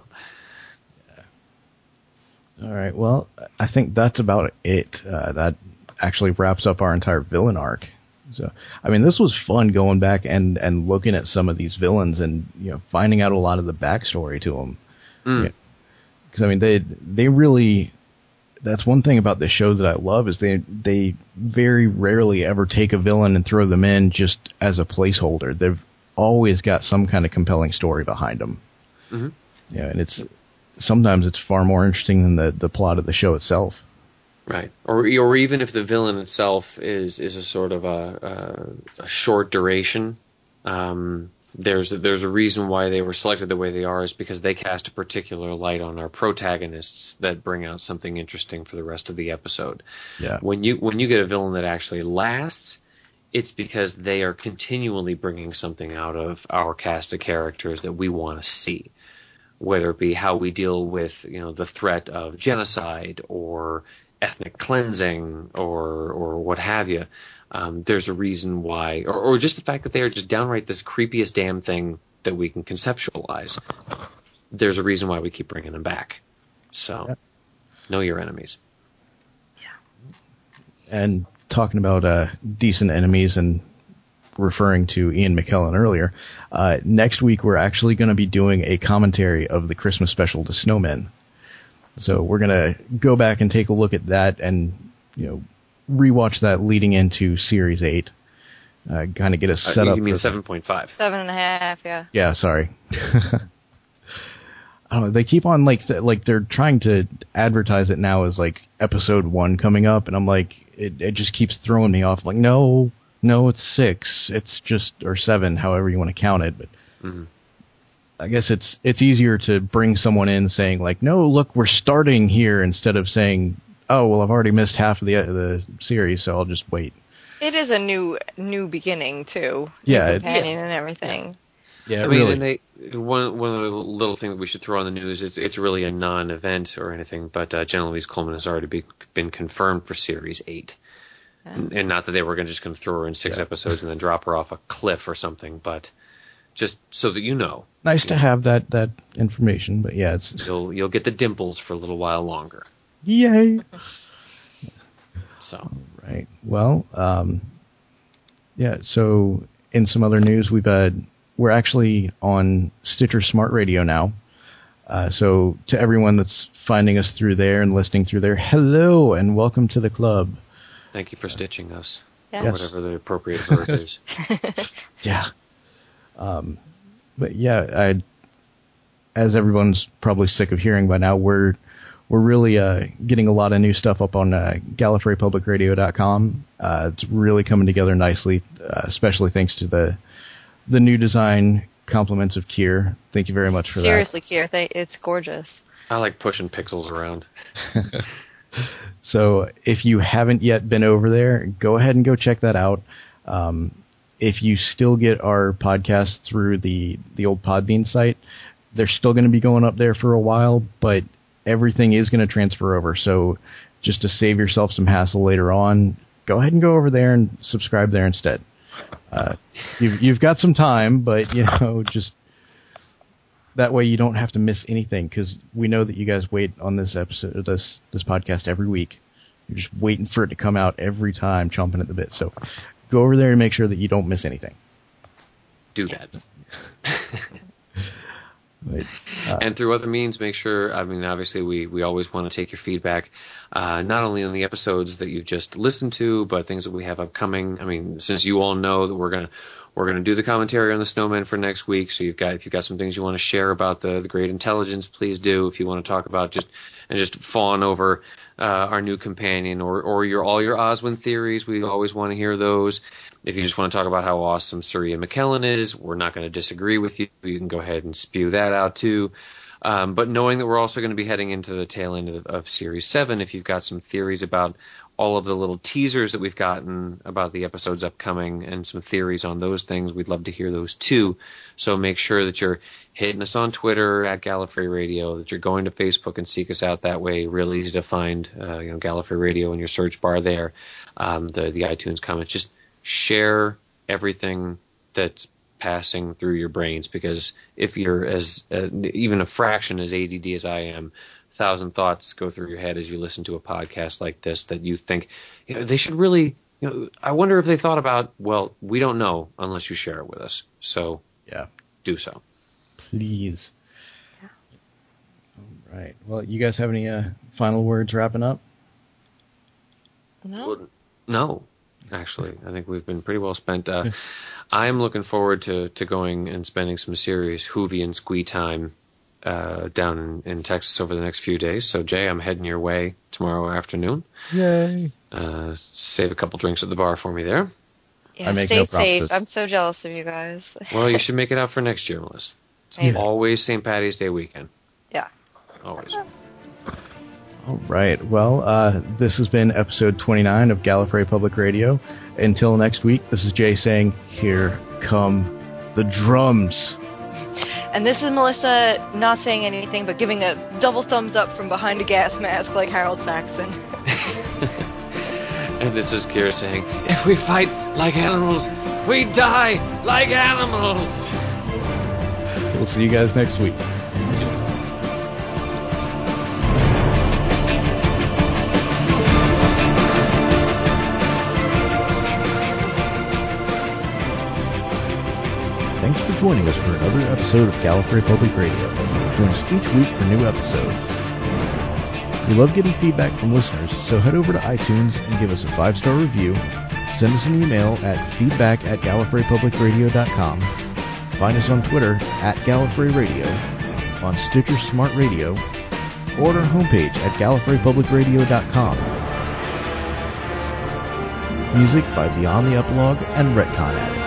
All right. Well, I think that's about it. Uh, that actually wraps up our entire villain arc. So, I mean, this was fun going back and, and looking at some of these villains and, you know, finding out a lot of the backstory to them. Mm. Yeah. Cause I mean, they, they really, that's one thing about this show that I love is they, they very rarely ever take a villain and throw them in just as a placeholder. They've always got some kind of compelling story behind them. Mm-hmm. Yeah. And it's, sometimes it's far more interesting than the, the plot of the show itself. Right, or or even if the villain itself is is a sort of a, a, a short duration, um, there's a, there's a reason why they were selected the way they are, is because they cast a particular light on our protagonists that bring out something interesting for the rest of the episode. Yeah. When you when you get a villain that actually lasts, it's because they are continually bringing something out of our cast of characters that we want to see. Whether it be how we deal with, you know, the threat of genocide or ethnic cleansing or or what have you. Um, there's a reason why, or, or just the fact that they are just downright this creepiest damn thing that we can conceptualize. There's a reason why we keep bringing them back. So, yeah. Know your enemies. And talking about uh, decent enemies and referring to Ian McKellen earlier, uh, next week we're actually going to be doing a commentary of the Christmas special to Snowmen. So we're going to go back and take a look at that and, you know, rewatch that leading into Series eight. Uh, kind of get us set uh, you up. You mean seven point five? Seven and a half, yeah. Yeah, sorry. I don't know, they keep on, like, th- like they're trying to advertise it now as, like, episode one coming up, and I'm like, it, it just keeps throwing me off. Like, no, no, it's six. It's just, or seven, however you want to count it, but mm-hmm. I guess it's it's easier to bring someone in saying, like, no, look, we're starting here, instead of saying, oh, well, I've already missed half of the uh, the series, so I'll just wait. It is a new new beginning, too. Yeah. New companion yeah. and everything. Yeah. Yeah, I mean, really. and they one one of the little things that we should throw on the news. It's it's really a non-event or anything, but uh, Jenna Louise Coleman has already be, been confirmed for Series Eight, yeah. and, and not that they were gonna, just going to throw her in six yeah. episodes and then drop her off a cliff or something, but just so that you know. Nice you to know, have that that information, but yeah, it's you'll you'll get the dimples for a little while longer. Yay! So all right, well, um, yeah. So in some other news, we've had. We're actually on Stitcher Smart Radio now. Uh, so to everyone that's finding us through there and listening through there, hello and welcome to the club. Thank you for stitching us. Yeah. Or Yes. whatever the appropriate verb is. Yeah. Um, but yeah, I, as everyone's probably sick of hearing by now, we're we're really uh, getting a lot of new stuff up on uh, Gallifrey Public Radio dot com. Uh, it's really coming together nicely, uh, especially thanks to the The new design, compliments of Kier. Thank you very much for Seriously, that. Seriously, Kier, it's gorgeous. I like pushing pixels around. So if you haven't yet been over there, go ahead and go check that out. Um, if you still get our podcast through the, the old Podbean site, they're still going to be going up there for a while, but everything is going to transfer over. So just to save yourself some hassle later on, go ahead and go over there and subscribe there instead. Uh, you've, you've got some time, but, you know, just that way you don't have to miss anything, because we know that you guys wait on this episode, this, this podcast every week. You're just waiting for it to come out every time, chomping at the bit. So go over there and make sure that you don't miss anything. Do that. But, uh, and through other means, make sure, I mean, obviously we, we always want to take your feedback, uh, not only on the episodes that you've just listened to, but things that we have upcoming. I mean, since you all know that we're going to, we're going to do the commentary on the Snowmen for next week. So you've got, if you've got some things you want to share about the, the Great Intelligence, please do. If you want to talk about just, and just fawn over, uh, our new companion or, or your, all your Oswin theories, we always want to hear those. If you just want to talk about how awesome Sir Ian McKellen is, we're not going to disagree with you. You can go ahead and spew that out too. Um, but knowing that we're also going to be heading into the tail end of, of Series seven, if you've got some theories about all of the little teasers that we've gotten about the episodes upcoming and some theories on those things, we'd love to hear those too. So make sure that you're hitting us on Twitter at Gallifrey Radio, that you're going to Facebook and seek us out that way. Real easy to find, uh, you know, Gallifrey Radio in your search bar there. Um, the, the iTunes comments, just share everything that's passing through your brains, because if you're as uh, even a fraction as A D D as I am, a thousand thoughts go through your head as you listen to a podcast like this that you think, you know, they should really, you know, I wonder if they thought about, well, we don't know unless you share it with us. So yeah, do so. Please. Yeah. All right. Well, you guys have any uh, final words wrapping up? No. Well, no. Actually, I think we've been pretty well spent. Uh, I'm looking forward to, to going and spending some serious Whovian squee time uh, down in, in Texas over the next few days. So, Jay, I'm heading your way tomorrow afternoon. Yay! Uh, save a couple drinks at the bar for me there. Yeah, I make stay no safe. promises. I'm so jealous of you guys. Well, you should make it out for next year, Melissa. It's Maybe. always Saint Patty's Day weekend. Yeah. Always. All right. Well, uh, this has been episode twenty-nine of Gallifrey Public Radio. Until next week, this is Jay saying, here come the drums. And this is Melissa not saying anything, but giving a double thumbs up from behind a gas mask like Harold Saxon. And this is Kira saying, if we fight like animals, we die like animals. We'll see you guys next week. Thanks for joining us for another episode of Gallifrey Public Radio. Join us each week for new episodes. We love getting feedback from listeners, so head over to iTunes and give us a five-star review. Send us an email at feedback at gallifrey public radio dot com. Find us on Twitter at Gallifrey Radio, on Stitcher Smart Radio, or on our homepage at gallifrey public radio dot com. Music by Beyond the Epilogue and Retcon Addict.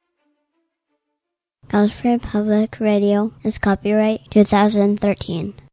Gallifrey Public Radio is copyright twenty thirteen.